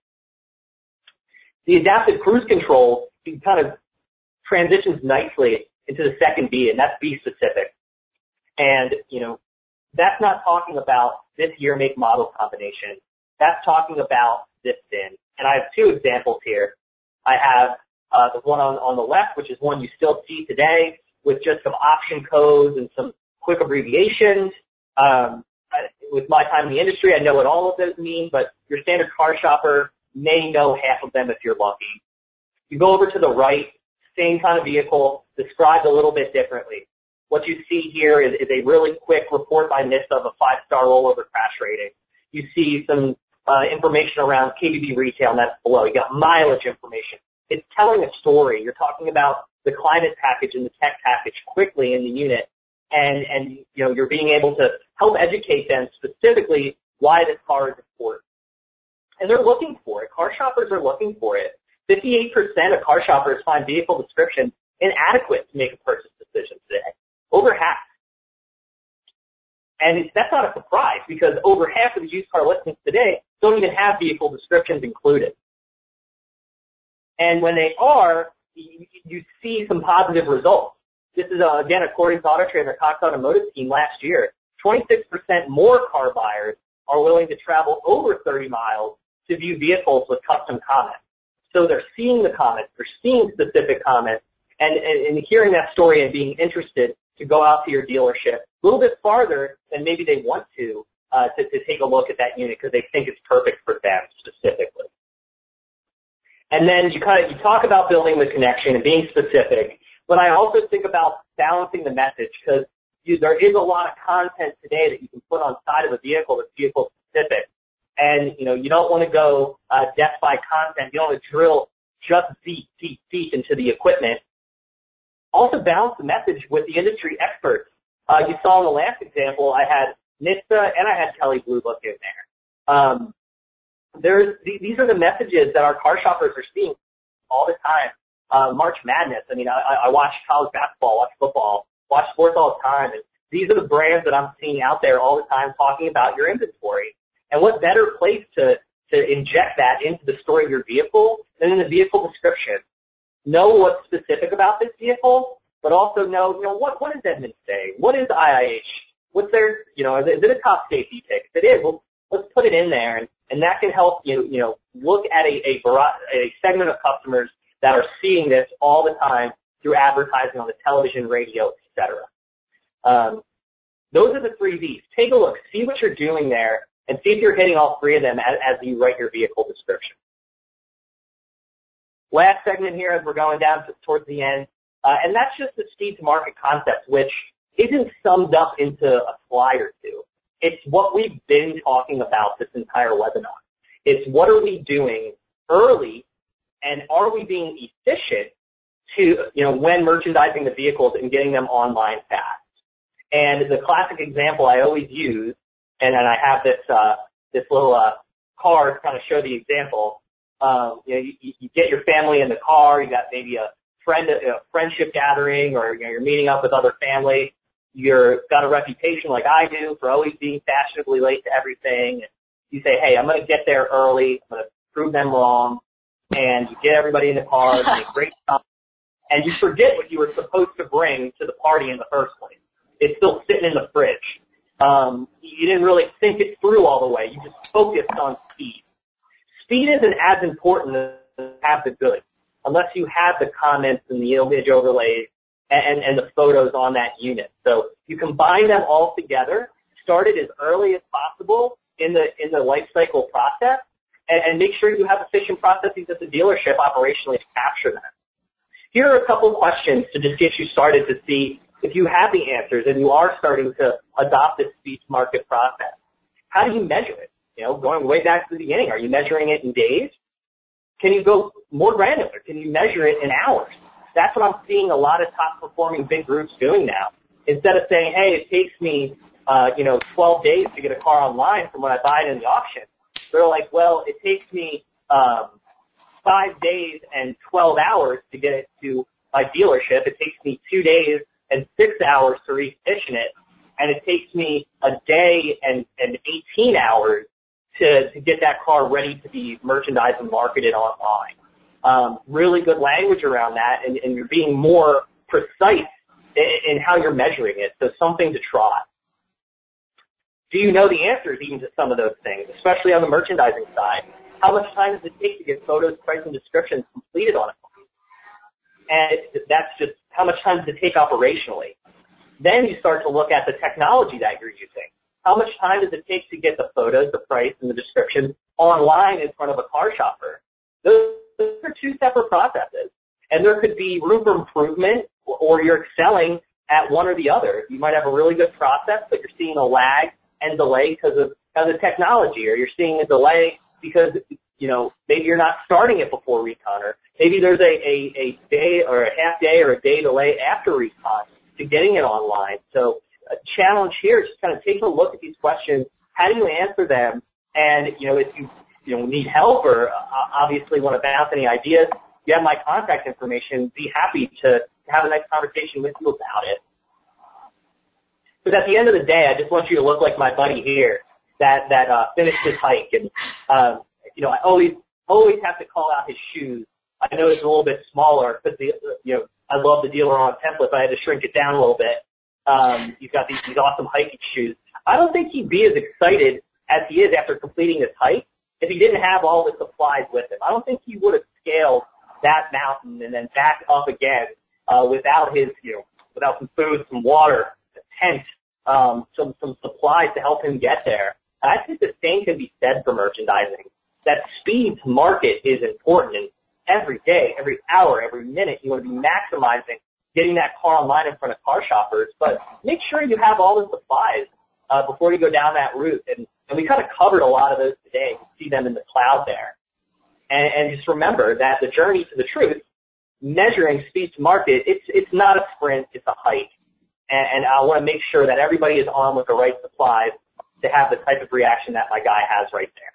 The adaptive cruise control kind of transitions nicely into the second B, and that's B specific. And, you know, that's not talking about this year, make, model combination. That's talking about this VIN. And I have two examples here. I have uh, the one on, on the left, which is one you still see today, with just some option codes and some quick abbreviations. Um, with my time in the industry, I know what all of those mean, but your standard car shopper may know half of them if you're lucky. You go over to the right, same kind of vehicle, described a little bit differently. What you see here is, is a really quick report by NHTSA of a five-star rollover crash rating. You see some uh, information around K B B retail, and that's below. You got mileage information. It's telling a story. You're talking about the climate package and the tech package quickly in the unit, and, and you know, you're being able to help educate them specifically why this car is important. And they're looking for it. Car shoppers are looking for it. fifty-eight percent of car shoppers find vehicle description inadequate to make a purchase decision today. Over half. And it's, that's not a surprise, because over half of the used car listings today don't even have vehicle descriptions included. And when they are, you, you see some positive results. This is, uh, again, according to AutoTrader, Cox Automotive team last year, twenty-six percent more car buyers are willing to travel over thirty miles to view vehicles with custom comments. So they're seeing the comments, they're seeing specific comments, and, and, and hearing that story and being interested to go out to your dealership a little bit farther than maybe they want to, uh, to, to take a look at that unit because they think it's perfect for them specifically. And then you kind of you talk about building the connection and being specific, but I also think about balancing the message, because there is a lot of content today that you can put on side of a vehicle that's vehicle specific. And, you know, you don't want to go uh, death by content. You don't want to drill just deep, deep, deep into the equipment. Also balance the message with the industry experts. Uh, you saw in the last example, I had NHTSA and I had Kelley Blue Book in there. Um, there's, these are the messages that our car shoppers are seeing all the time. Uh, March Madness. I mean, I, I watch college basketball, watch football, watch sports all the time, and these are the brands that I'm seeing out there all the time talking about your inventory. And what better place to, to inject that into the story of your vehicle than in the vehicle description? Know what's specific about this vehicle, but also know, you know, what, what does Edmunds say? What is I I H what's their, you know, is it a top safety pick? If it is, well, let's put it in there, and, and that can help you, you know, look at a, a, a segment of customers that are seeing this all the time through advertising on the television, radio, et cetera. Um, those are the three V's. Take a look, see what you're doing there, and see if you're hitting all three of them as, as you write your vehicle description. Last segment here as we're going down to, towards the end, uh, and that's just the speed to market concept, which isn't summed up into a slide or two. It's what we've been talking about this entire webinar. It's what are we doing early, and are we being efficient to, you know, when merchandising the vehicles and getting them online fast. And the classic example I always use, and then I have this uh, this little uh, card to kind of show the example. Um, you know, you, you get your family in the car. You got maybe a friend, a friendship gathering, or you know, you're meeting up with other family. You're got a reputation like I do for always being fashionably late to everything. You say, hey, I'm going to get there early. I'm going to prove them wrong. And you get everybody in the car, you make great stuff, and you forget what you were supposed to bring to the party in the first place. It's still sitting in the fridge. Um, you didn't really think it through all the way. You just focused on speed. Speed isn't as important as have the goods, unless you have the comments and the image overlays and, and the photos on that unit. So you combine them all together, start it as early as possible in the in the life cycle process, and, and make sure you have efficient processes at the dealership operationally to capture that. Here are a couple questions to just get you started to see if you have the answers and you are starting to adopt this speed to market process. How do you measure it? You know, going way back to the beginning, are you measuring it in days? Can you go more granular? Can you measure it in hours? That's what I'm seeing a lot of top-performing big groups doing now. Instead of saying, hey, it takes me, uh, you know, twelve days to get a car online from when I buy it in the auction, they're like, well, it takes me um, five days and twelve hours to get it to my dealership. It takes me two days and six hours to recondition it, and it takes me a day and, and eighteen hours to, to get that car ready to be merchandised and marketed online. Um, really good language around that, and, and you're being more precise in, in how you're measuring it, so something to try. Do you know the answers even to some of those things, especially on the merchandising side? How much time does it take to get photos, price, and descriptions completed on it? And that's just how much time does it take operationally. Then you start to look at the technology that you're using. How much time does it take to get the photos, the price, and the description online in front of a car shopper? Those are two separate processes. And there could be room for improvement, or you're excelling at one or the other. You might have a really good process, but you're seeing a lag and delay because of, because of technology, or you're seeing a delay because, you know, maybe you're not starting it before recon, or maybe there's a, a, a day or a half day or a day delay after recon to getting it online. So a challenge here is just kind of taking a look at these questions. How do you answer them? And, you know, if you, you know, need help or uh, obviously want to bounce any ideas, you have my contact information. Be happy to, to have a nice conversation with you about it. But at the end of the day, I just want you to look like my buddy here that, that uh, finished his hike. And, um, you know, I always, always have to call out his shoes. I know it's a little bit smaller, but the, you know, I love the dealer on template, but I had to shrink it down a little bit. Um, he's got these, these awesome hiking shoes. I don't think he'd be as excited as he is after completing his hike if he didn't have all the supplies with him. I don't think he would have scaled that mountain and then back up again uh, without his, you know, without some food, some water, a tent, um, some some supplies to help him get there. And I think the same can be said for merchandising. That speed to market is important, and every day, every hour, every minute, you want to be maximizing getting that car online in front of car shoppers. But make sure you have all the supplies uh, before you go down that route. And, and we kind of covered a lot of those today. You see them in the cloud there. And, and just remember that the journey to the truth, measuring speed to market, it's it's not a sprint, it's a hike. And, and I want to make sure that everybody is armed with the right supplies to have the type of reaction that my guy has right there.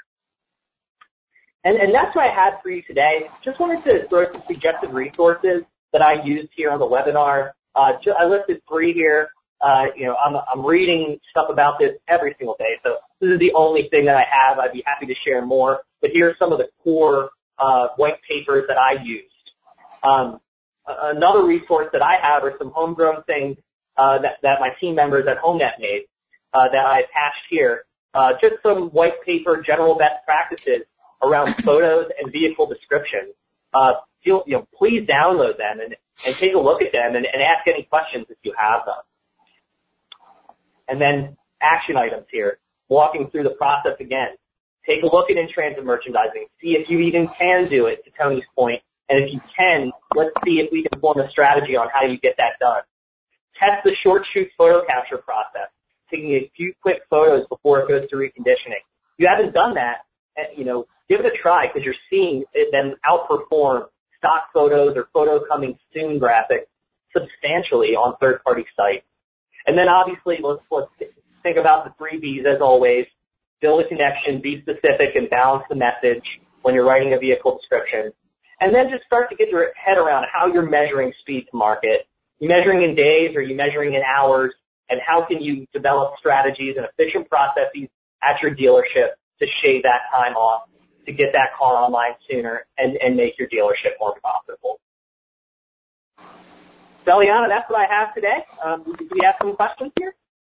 And, and that's what I had for you today. Just wanted to throw some suggested resources that I used here on the webinar. Uh, I listed three here. Uh, you know, I'm, I'm reading stuff about this every single day, so this is the only thing that I have. I'd be happy to share more, but here are some of the core uh, white papers that I used. Um, another resource that I have are some homegrown things uh, that, that my team members at HomeNet made. uh, that I attached here, uh, just some white paper general best practices around photos and vehicle descriptions. Uh, feel, you know, please download them and, and take a look at them and, and ask any questions if you have them. And then action items here, walking through the process again. Take a look at in-transit merchandising. See if you even can do it, to Tony's point. And if you can, let's see if we can form a strategy on how you get that done. Test the short shoot photo capture process, taking a few quick photos before it goes to reconditioning. If you haven't done that, you know, give it a try because you're seeing it then outperform stock photos or photo coming soon graphics substantially on third-party sites. And then obviously let's, let's think about the three B's as always. Build a connection, be specific, and balance the message when you're writing a vehicle description. And then just start to get your head around how you're measuring speed to market. You're measuring in days or you're measuring in hours, and how can you develop strategies and efficient processes at your dealership to shave that time off, to get that car online sooner and, and make your dealership more profitable. So, Eliana, that's what I have today. Um, do we have some questions here?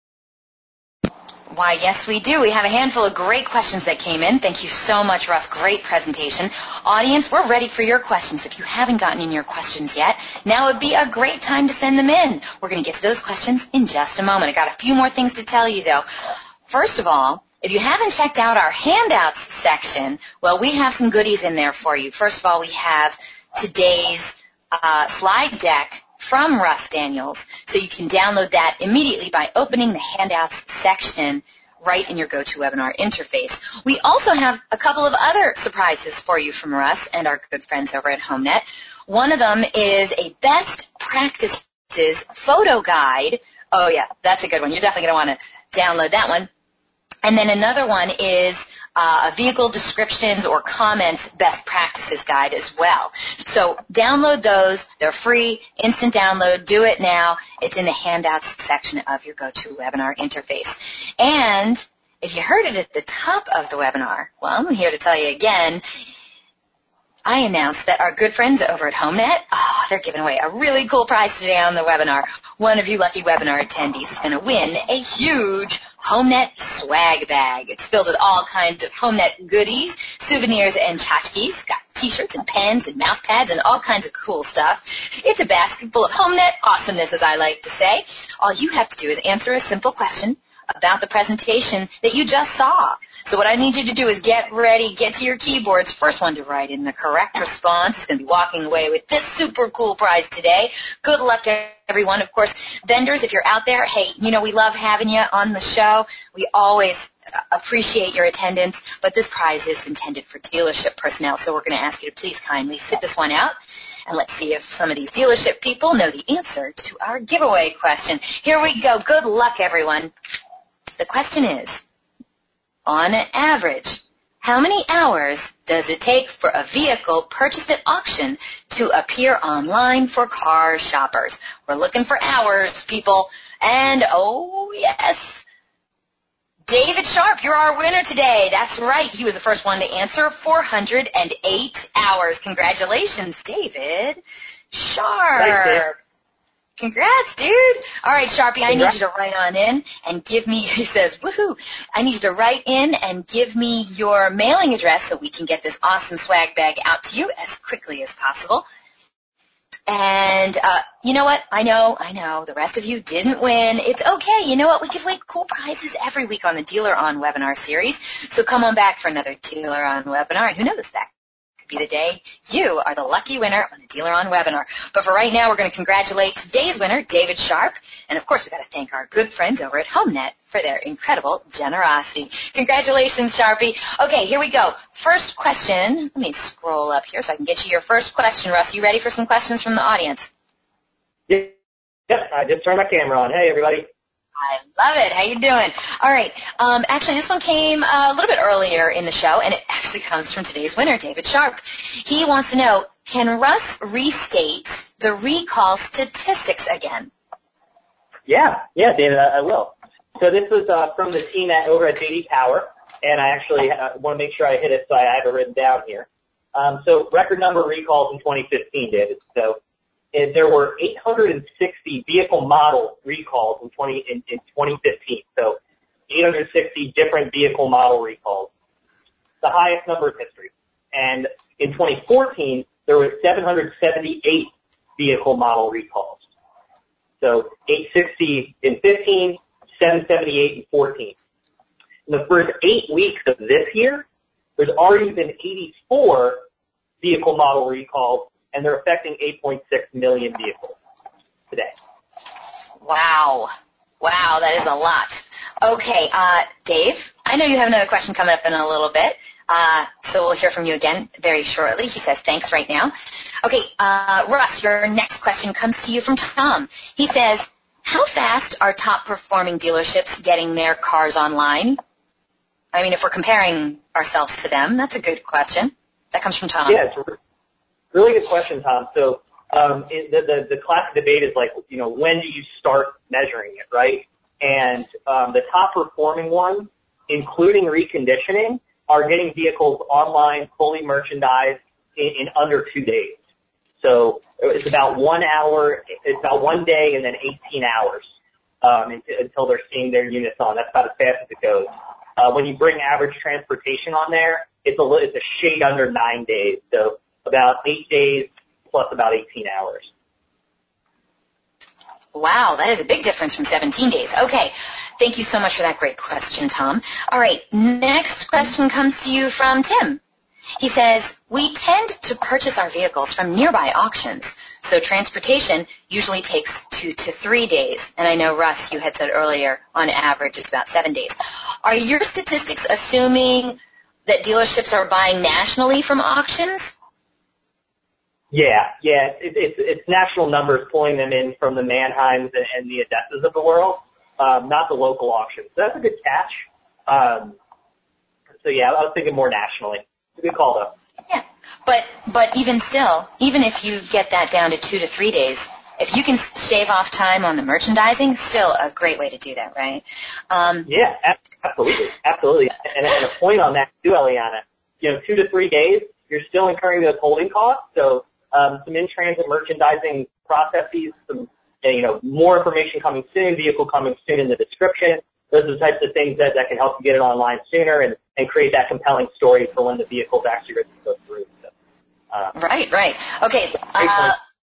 Why, yes, we do. We have a handful of great questions that came in. Thank you so much, Russ. Great presentation. Audience, we're ready for your questions. If you haven't gotten in your questions yet, now would be a great time to send them in. We're going to get to those questions in just a moment. I got a few more things to tell you, though. First of all, if you haven't checked out our handouts section, well, we have some goodies in there for you. First of all, we have today's uh, slide deck from Russ Daniels, so you can download that immediately by opening the handouts section right in your GoToWebinar interface. We also have a couple of other surprises for you from Russ and our good friends over at HomeNet. One of them is a best practices photo guide. Oh, yeah, that's a good one. You're definitely going to want to download that one. And then another one is uh, a vehicle descriptions or comments best practices guide as well. So download those. They're free, instant download. Do it now. It's in the handouts section of your GoToWebinar interface. And if you heard it at the top of the webinar, well, I'm here to tell you again, I announced that our good friends over at HomeNet, oh, they're giving away a really cool prize today on the webinar. One of you lucky webinar attendees is going to win a huge HomeNet swag bag. It's filled with all kinds of HomeNet goodies, souvenirs, and tchotchkes. Got T-shirts and pens and mouse pads and all kinds of cool stuff. It's a basket full of HomeNet awesomeness, as I like to say. All you have to do is answer a simple question about the presentation that you just saw. So what I need you to do is get ready, get to your keyboards. First one to write in the correct response is going to be walking away with this super cool prize today. Good luck, everyone. Of course, vendors, if you're out there, hey, you know, we love having you on the show. We always appreciate your attendance, but this prize is intended for dealership personnel, so we're going to ask you to please kindly sit this one out. And let's see if some of these dealership people know the answer to our giveaway question. Here we go. Good luck, everyone. The question is, on average, how many hours does it take for a vehicle purchased at auction to appear online for car shoppers? We're looking for hours, people. And, oh, yes, David Sharp, you're our winner today. That's right. He was the first one to answer, four hundred eight hours. Congratulations, David Sharp. Thanks, Dave. Congrats, dude. All right, Sharpie, I need you to write on in and give me, he says, woohoo, I need you to write in and give me your mailing address so we can get this awesome swag bag out to you as quickly as possible. And uh, you know what? I know, I know, the rest of you didn't win. It's okay. You know what? We give away cool prizes every week on the Dealer On Webinar series. So come on back for another Dealer On Webinar, and who knows, that be the day you are the lucky winner on a Dealer On Webinar. But for right now, we're going to congratulate today's winner, David Sharp. And, of course, we've got to thank our good friends over at HomeNet for their incredible generosity. Congratulations, Sharpie. Okay, here we go. First question. Let me scroll up here so I can get you your first question, Russ. You ready for some questions from the audience? Yep, I just turned my camera on. Hey, everybody. I love it. How you doing? All right. Um, actually, this one came a little bit earlier in the show, and it actually comes from today's winner, David Sharp. He wants to know, can Russ restate the recall statistics again? Yeah, yeah, David, I, I will. So this was uh, from the team at over at J D Power, and I actually uh, want to make sure I hit it, so I have it written down here. Um, so record number of recalls in twenty fifteen, David. So and there were eight hundred sixty vehicle model recalls in, twenty, in, in twenty fifteen. So eight hundred sixty different vehicle model recalls, the highest number in history. And in twenty fourteen, there were seven hundred seventy-eight vehicle model recalls. So eight hundred sixty in fifteen, seven hundred seventy-eight in fourteen. In the first eight weeks of this year, there's already been eighty-four vehicle model recalls, and they're affecting eight point six million vehicles today. Wow. Wow, that is a lot. Okay, uh, Dave, I know you have another question coming up in a little bit, uh, so we'll hear from you again very shortly. He says thanks right now. Okay, uh, Russ, your next question comes to you from Tom. He says, how fast are top-performing dealerships getting their cars online? I mean, if we're comparing ourselves to them, that's a good question. That comes from Tom. Yeah, it's a really good question, Tom. So um, it, the, the, the classic debate is like, you know, when do you start measuring it, right? And um, the top-performing ones, including reconditioning, are getting vehicles online, fully merchandised in, in under two days. So it's about one hour, it's about one day and then eighteen hours um, until they're seeing their units on. That's about as fast as it goes. Uh, when you bring average transportation on there, it's a, it's a shade under nine days. So about eight days plus about eighteen hours. Wow, that is a big difference from seventeen days. Okay, thank you so much for that great question, Tom. All right, next question comes to you from Tim. He says, we tend to purchase our vehicles from nearby auctions, so transportation usually takes two to three days. And I know, Russ, you had said earlier, on average, it's about seven days. Are your statistics assuming that dealerships are buying nationally from auctions? Yeah, yeah, it, it's, it's national numbers pulling them in from the Manheims and, and the Odessas of the world, um, not the local auctions. So that's a good catch. Um, so, yeah, I was thinking more nationally. It's a good call, though. Yeah, but but even still, even if you get that down to two to three days, if you can shave off time on the merchandising, still a great way to do that, right? Um, yeah, absolutely, absolutely. And, and a point on that too, Eliana. You know, two to three days, you're still incurring those holding costs. So um, some in-transit merchandising processes, some you know more information coming soon, vehicle coming soon in the description. Those are the types of things that, that can help you get it online sooner and, and create that compelling story for when the vehicle's actually ready to go through. So, uh, right, right. Okay. Uh,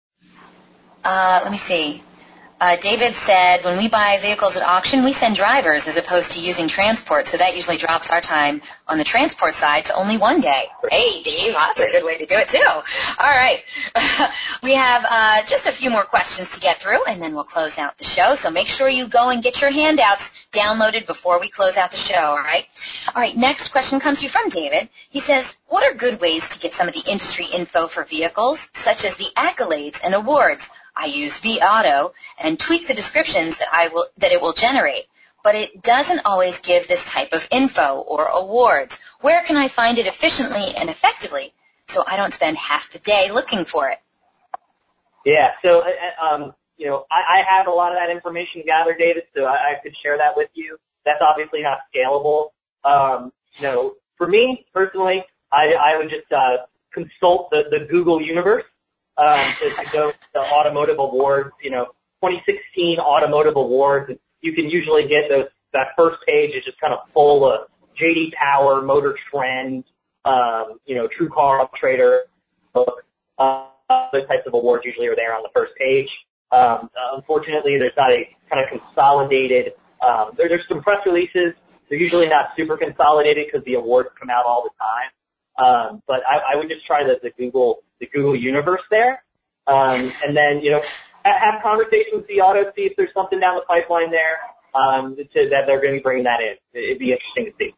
uh, let me see. Uh, David said, when we buy vehicles at auction, we send drivers as opposed to using transport, so that usually drops our time on the transport side to only one day. Hey, Dave, that's a good way to do it, too. All right. We have uh, just a few more questions to get through, and then we'll close out the show, so make sure you go and get your handouts downloaded before we close out the show, all right? All right, next question comes to you from David. He says, what are good ways to get some of the industry info for vehicles, such as the accolades and awards? I use vAuto and tweak the descriptions that I will that it will generate, but it doesn't always give this type of info or awards. Where can I find it efficiently and effectively so I don't spend half the day looking for it? Yeah, so um, you know, I, I have a lot of that information gathered, David, so I, I could share that with you. That's obviously not scalable. Um, you know, for me personally, I, I would just uh, consult the, the Google universe. Um, to, to go to the automotive awards, you know, twenty sixteen automotive awards. You can usually get those. That first page is just kind of full of J D Power, Motor Trend, um, you know, True Car Trader. Uh, those types of awards usually are there on the first page. Um, unfortunately, there's not a kind of consolidated. Um, there, there's some press releases. They're usually not super consolidated because the awards come out all the time. Um, but I, I would just try the, the Google. the Google universe there, um, and then, you know, have conversations with the auto, see if there's something down the pipeline there um, to, that they're going to be bringing that in. It'd be interesting to see.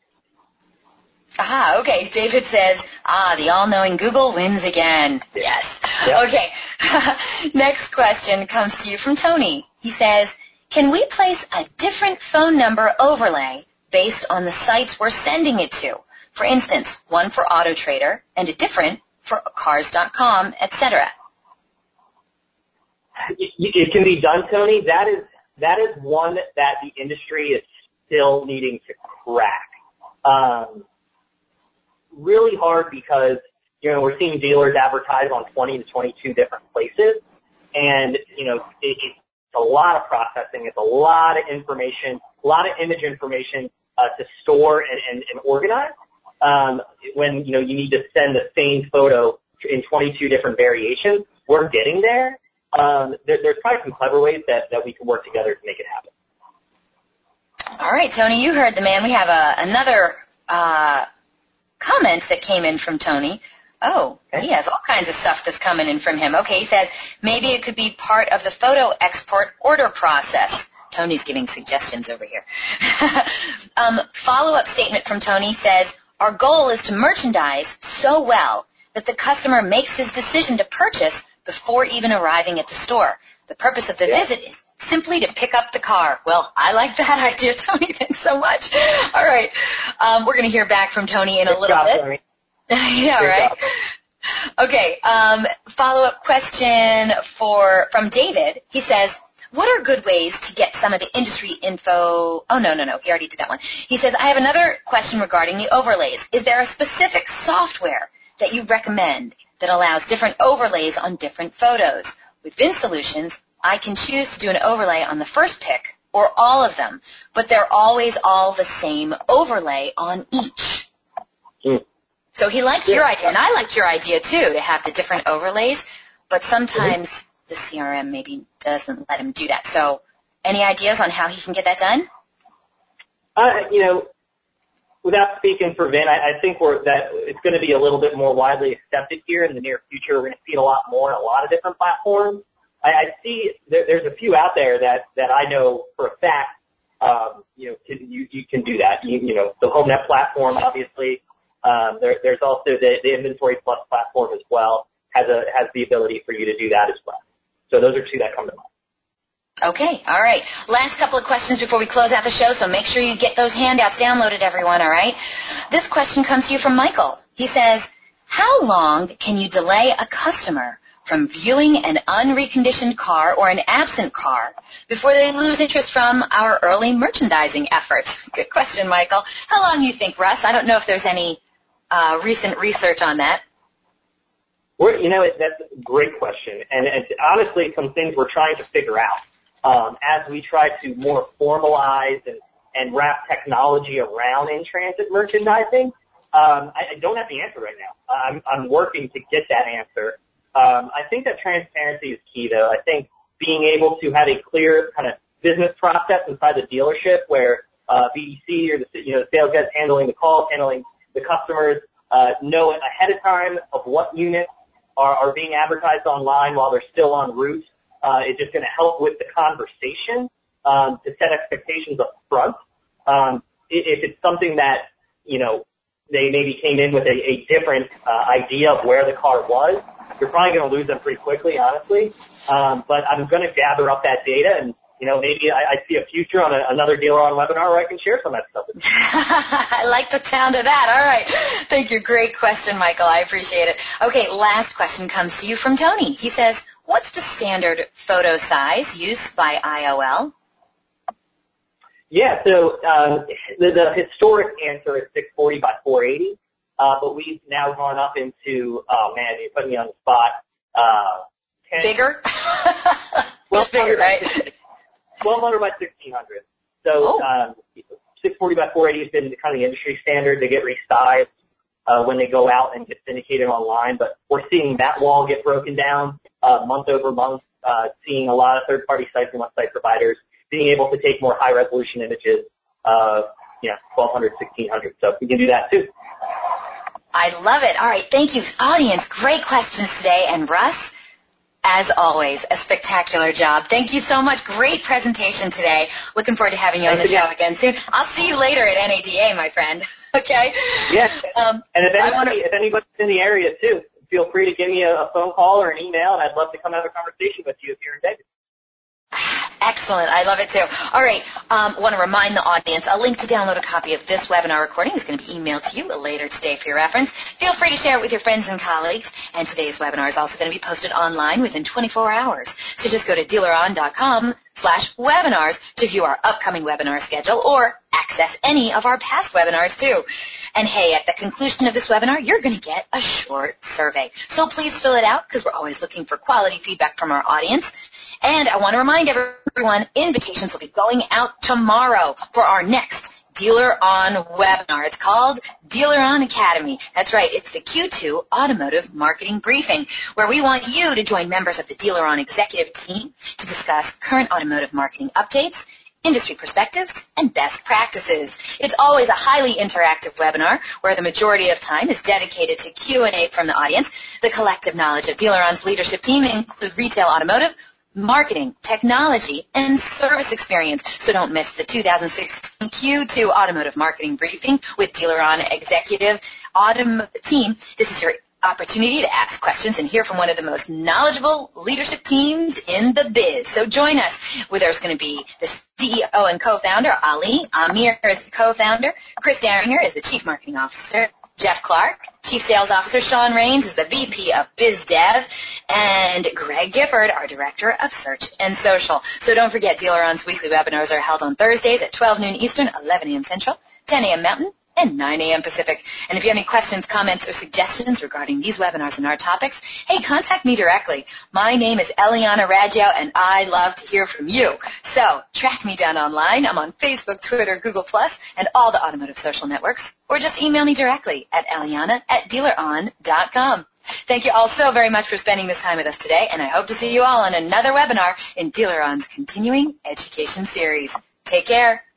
Ah, okay. David says, ah, the all-knowing Google wins again. Yeah. Yes. Yep. Okay. Next question comes to you from Tony. He says, can we place a different phone number overlay based on the sites we're sending it to? For instance, one for AutoTrader and a different for cars dot com, et cetera. It can be done, Tony. That is that is one that the industry is still needing to crack. Um, really hard because, you know, we're seeing dealers advertise on twenty to twenty-two different places, and, you know, it, it's a lot of processing. It's a lot of information. a lot of image information uh, to store and, and, and organize. Um, when, you know, you need to send the same photo in twenty-two different variations, we're getting there. Um, there. There's probably some clever ways that, that we can work together to make it happen. All right, Tony, you heard the man. We have a, another uh, comment that came in from Tony. Oh, okay. He has all kinds of stuff that's coming in from him. Okay, he says maybe it could be part of the photo export order process. Tony's giving suggestions over here. um, follow-up statement from Tony says, our goal is to merchandise so well that the customer makes his decision to purchase before even arriving at the store. The purpose of the yeah. visit is simply to pick up the car. Well, I like that idea, Tony. Thanks so much. All right. Um, we're going to hear back from Tony in Good a little job, bit. Tony. yeah, Good right? job. Okay. Um, follow-up question for from David. He says, what are good ways to get some of the industry info? Oh, no, no, no. He already did that one. He says, I have another question regarding the overlays. Is there a specific software that you recommend that allows different overlays on different photos? With Vin Solutions, I can choose to do an overlay on the first pic or all of them, but they're always all the same overlay on each. Mm. So he liked yeah. your idea, and I liked your idea, too, to have the different overlays, but sometimes mm-hmm. the C R M maybe doesn't let him do that. So any ideas on how he can get that done? Uh, you know, without speaking for Vin, I, I think we're, that it's going to be a little bit more widely accepted here in the near future. We're going to see it a lot more on a lot of different platforms. I, I see there, there's a few out there that, that I know for a fact, um, you know, can, you, you can do that. You, you know, the HomeNet platform, obviously. Um, there, there's also the, the Inventory Plus platform as well, has a has the ability for you to do that as well. So those are two that come to mind. Okay, all right. Last couple of questions before we close out the show, so make sure you get those handouts downloaded, everyone, all right? This question comes to you from Michael. He says, how long can you delay a customer from viewing an unreconditioned car or an absent car before they lose interest from our early merchandising efforts? Good question, Michael. How long do you think, Russ? I don't know if there's any uh, recent research on that. We're, you know, that's a great question, and it's honestly some things we're trying to figure out. Um, as we try to more formalize and, and wrap technology around in-transit merchandising, um, I, I don't have the answer right now. I'm, I'm working to get that answer. Um, I think that transparency is key, though. I think being able to have a clear kind of business process inside the dealership where uh, B D C or the, you know, the sales guys handling the calls, handling the customers, uh, know ahead of time of what units are, are being advertised online while they're still en route. Uh, it's just going to help with the conversation um, to set expectations up front. Um, if it's something that, you know, they maybe came in with a, a different uh, idea of where the car was, you're probably going to lose them pretty quickly, honestly. Um, but I'm going to gather up that data, and, you know, maybe I, I see a future on a, another Dealer On webinar where I can share some of that stuff with you. I like the sound of that. All right. Thank you. Great question, Michael. I appreciate it. Okay, last question comes to you from Tony. He says, what's the standard photo size used by I O L? Yeah, so um, the, the historic answer is six forty by four eighty, uh, but we've now gone up into, oh, man, you put me on the spot. Uh, ten, bigger? Just bigger, right? twelve hundred by sixteen hundred. So oh. um, six forty by four eighty has been kind of the industry standard. They get resized uh, when they go out and get syndicated online, but we're seeing that wall get broken down uh, month over month, uh, seeing a lot of third-party sites and website providers being able to take more high-resolution images, uh, yeah, twelve hundred, sixteen hundred. So we can do that too. I love it. All right, thank you, audience. Great questions today. And Russ, as always, a spectacular job. Thank you so much. Great presentation today. Looking forward to having you Thanks on the again. show again soon. I'll see you later at N A D A, my friend. Okay? Yeah. Um, and if, anybody, wanna... if anybody's in the area too, feel free to give me a, a phone call or an email, and I'd love to come have a conversation with you if you're in Vegas. Excellent. I love it, too. All right. Um, I want to remind the audience, a link to download a copy of this webinar recording is going to be emailed to you later today for your reference. Feel free to share it with your friends and colleagues. And today's webinar is also going to be posted online within twenty-four hours. So just go to dealeron.com slash webinars to view our upcoming webinar schedule or access any of our past webinars, too. And hey, at the conclusion of this webinar, you're going to get a short survey. So please fill it out because we're always looking for quality feedback from our audience. And I want to remind everyone, invitations will be going out tomorrow for our next Dealer On webinar. It's called Dealer On Academy. That's right, it's the Q two Automotive Marketing Briefing, where we want you to join members of the Dealer On executive team to discuss current automotive marketing updates, industry perspectives, and best practices. It's always a highly interactive webinar where the majority of time is dedicated to Q and A from the audience. The collective knowledge of Dealer On's leadership team include retail automotive, marketing, technology, and service experience. So don't miss the two thousand sixteen Q two Automotive Marketing Briefing with Dealer On Executive Autom- Team. This is your opportunity to ask questions and hear from one of the most knowledgeable leadership teams in the biz. So join us. Where there's going to be the C E O and co-founder, Ali Amir is the co-founder, Chris Daringer is the Chief Marketing Officer, Jeff Clark, Chief Sales Officer, Sean Raines is the V P of BizDev, and Greg Gifford, our Director of Search and Social. So don't forget, Dealer On's weekly webinars are held on Thursdays at twelve noon Eastern, eleven a.m. Central, ten a.m. Mountain, and nine a.m. Pacific. And if you have any questions, comments, or suggestions regarding these webinars and our topics, hey, contact me directly. My name is Eliana Radjo, and I love to hear from you. So track me down online. I'm on Facebook, Twitter, Google Plus, and all the automotive social networks. Or just email me directly at eliana at dealeron dot com. Thank you all so very much for spending this time with us today, and I hope to see you all on another webinar in Dealer On's continuing education series. Take care.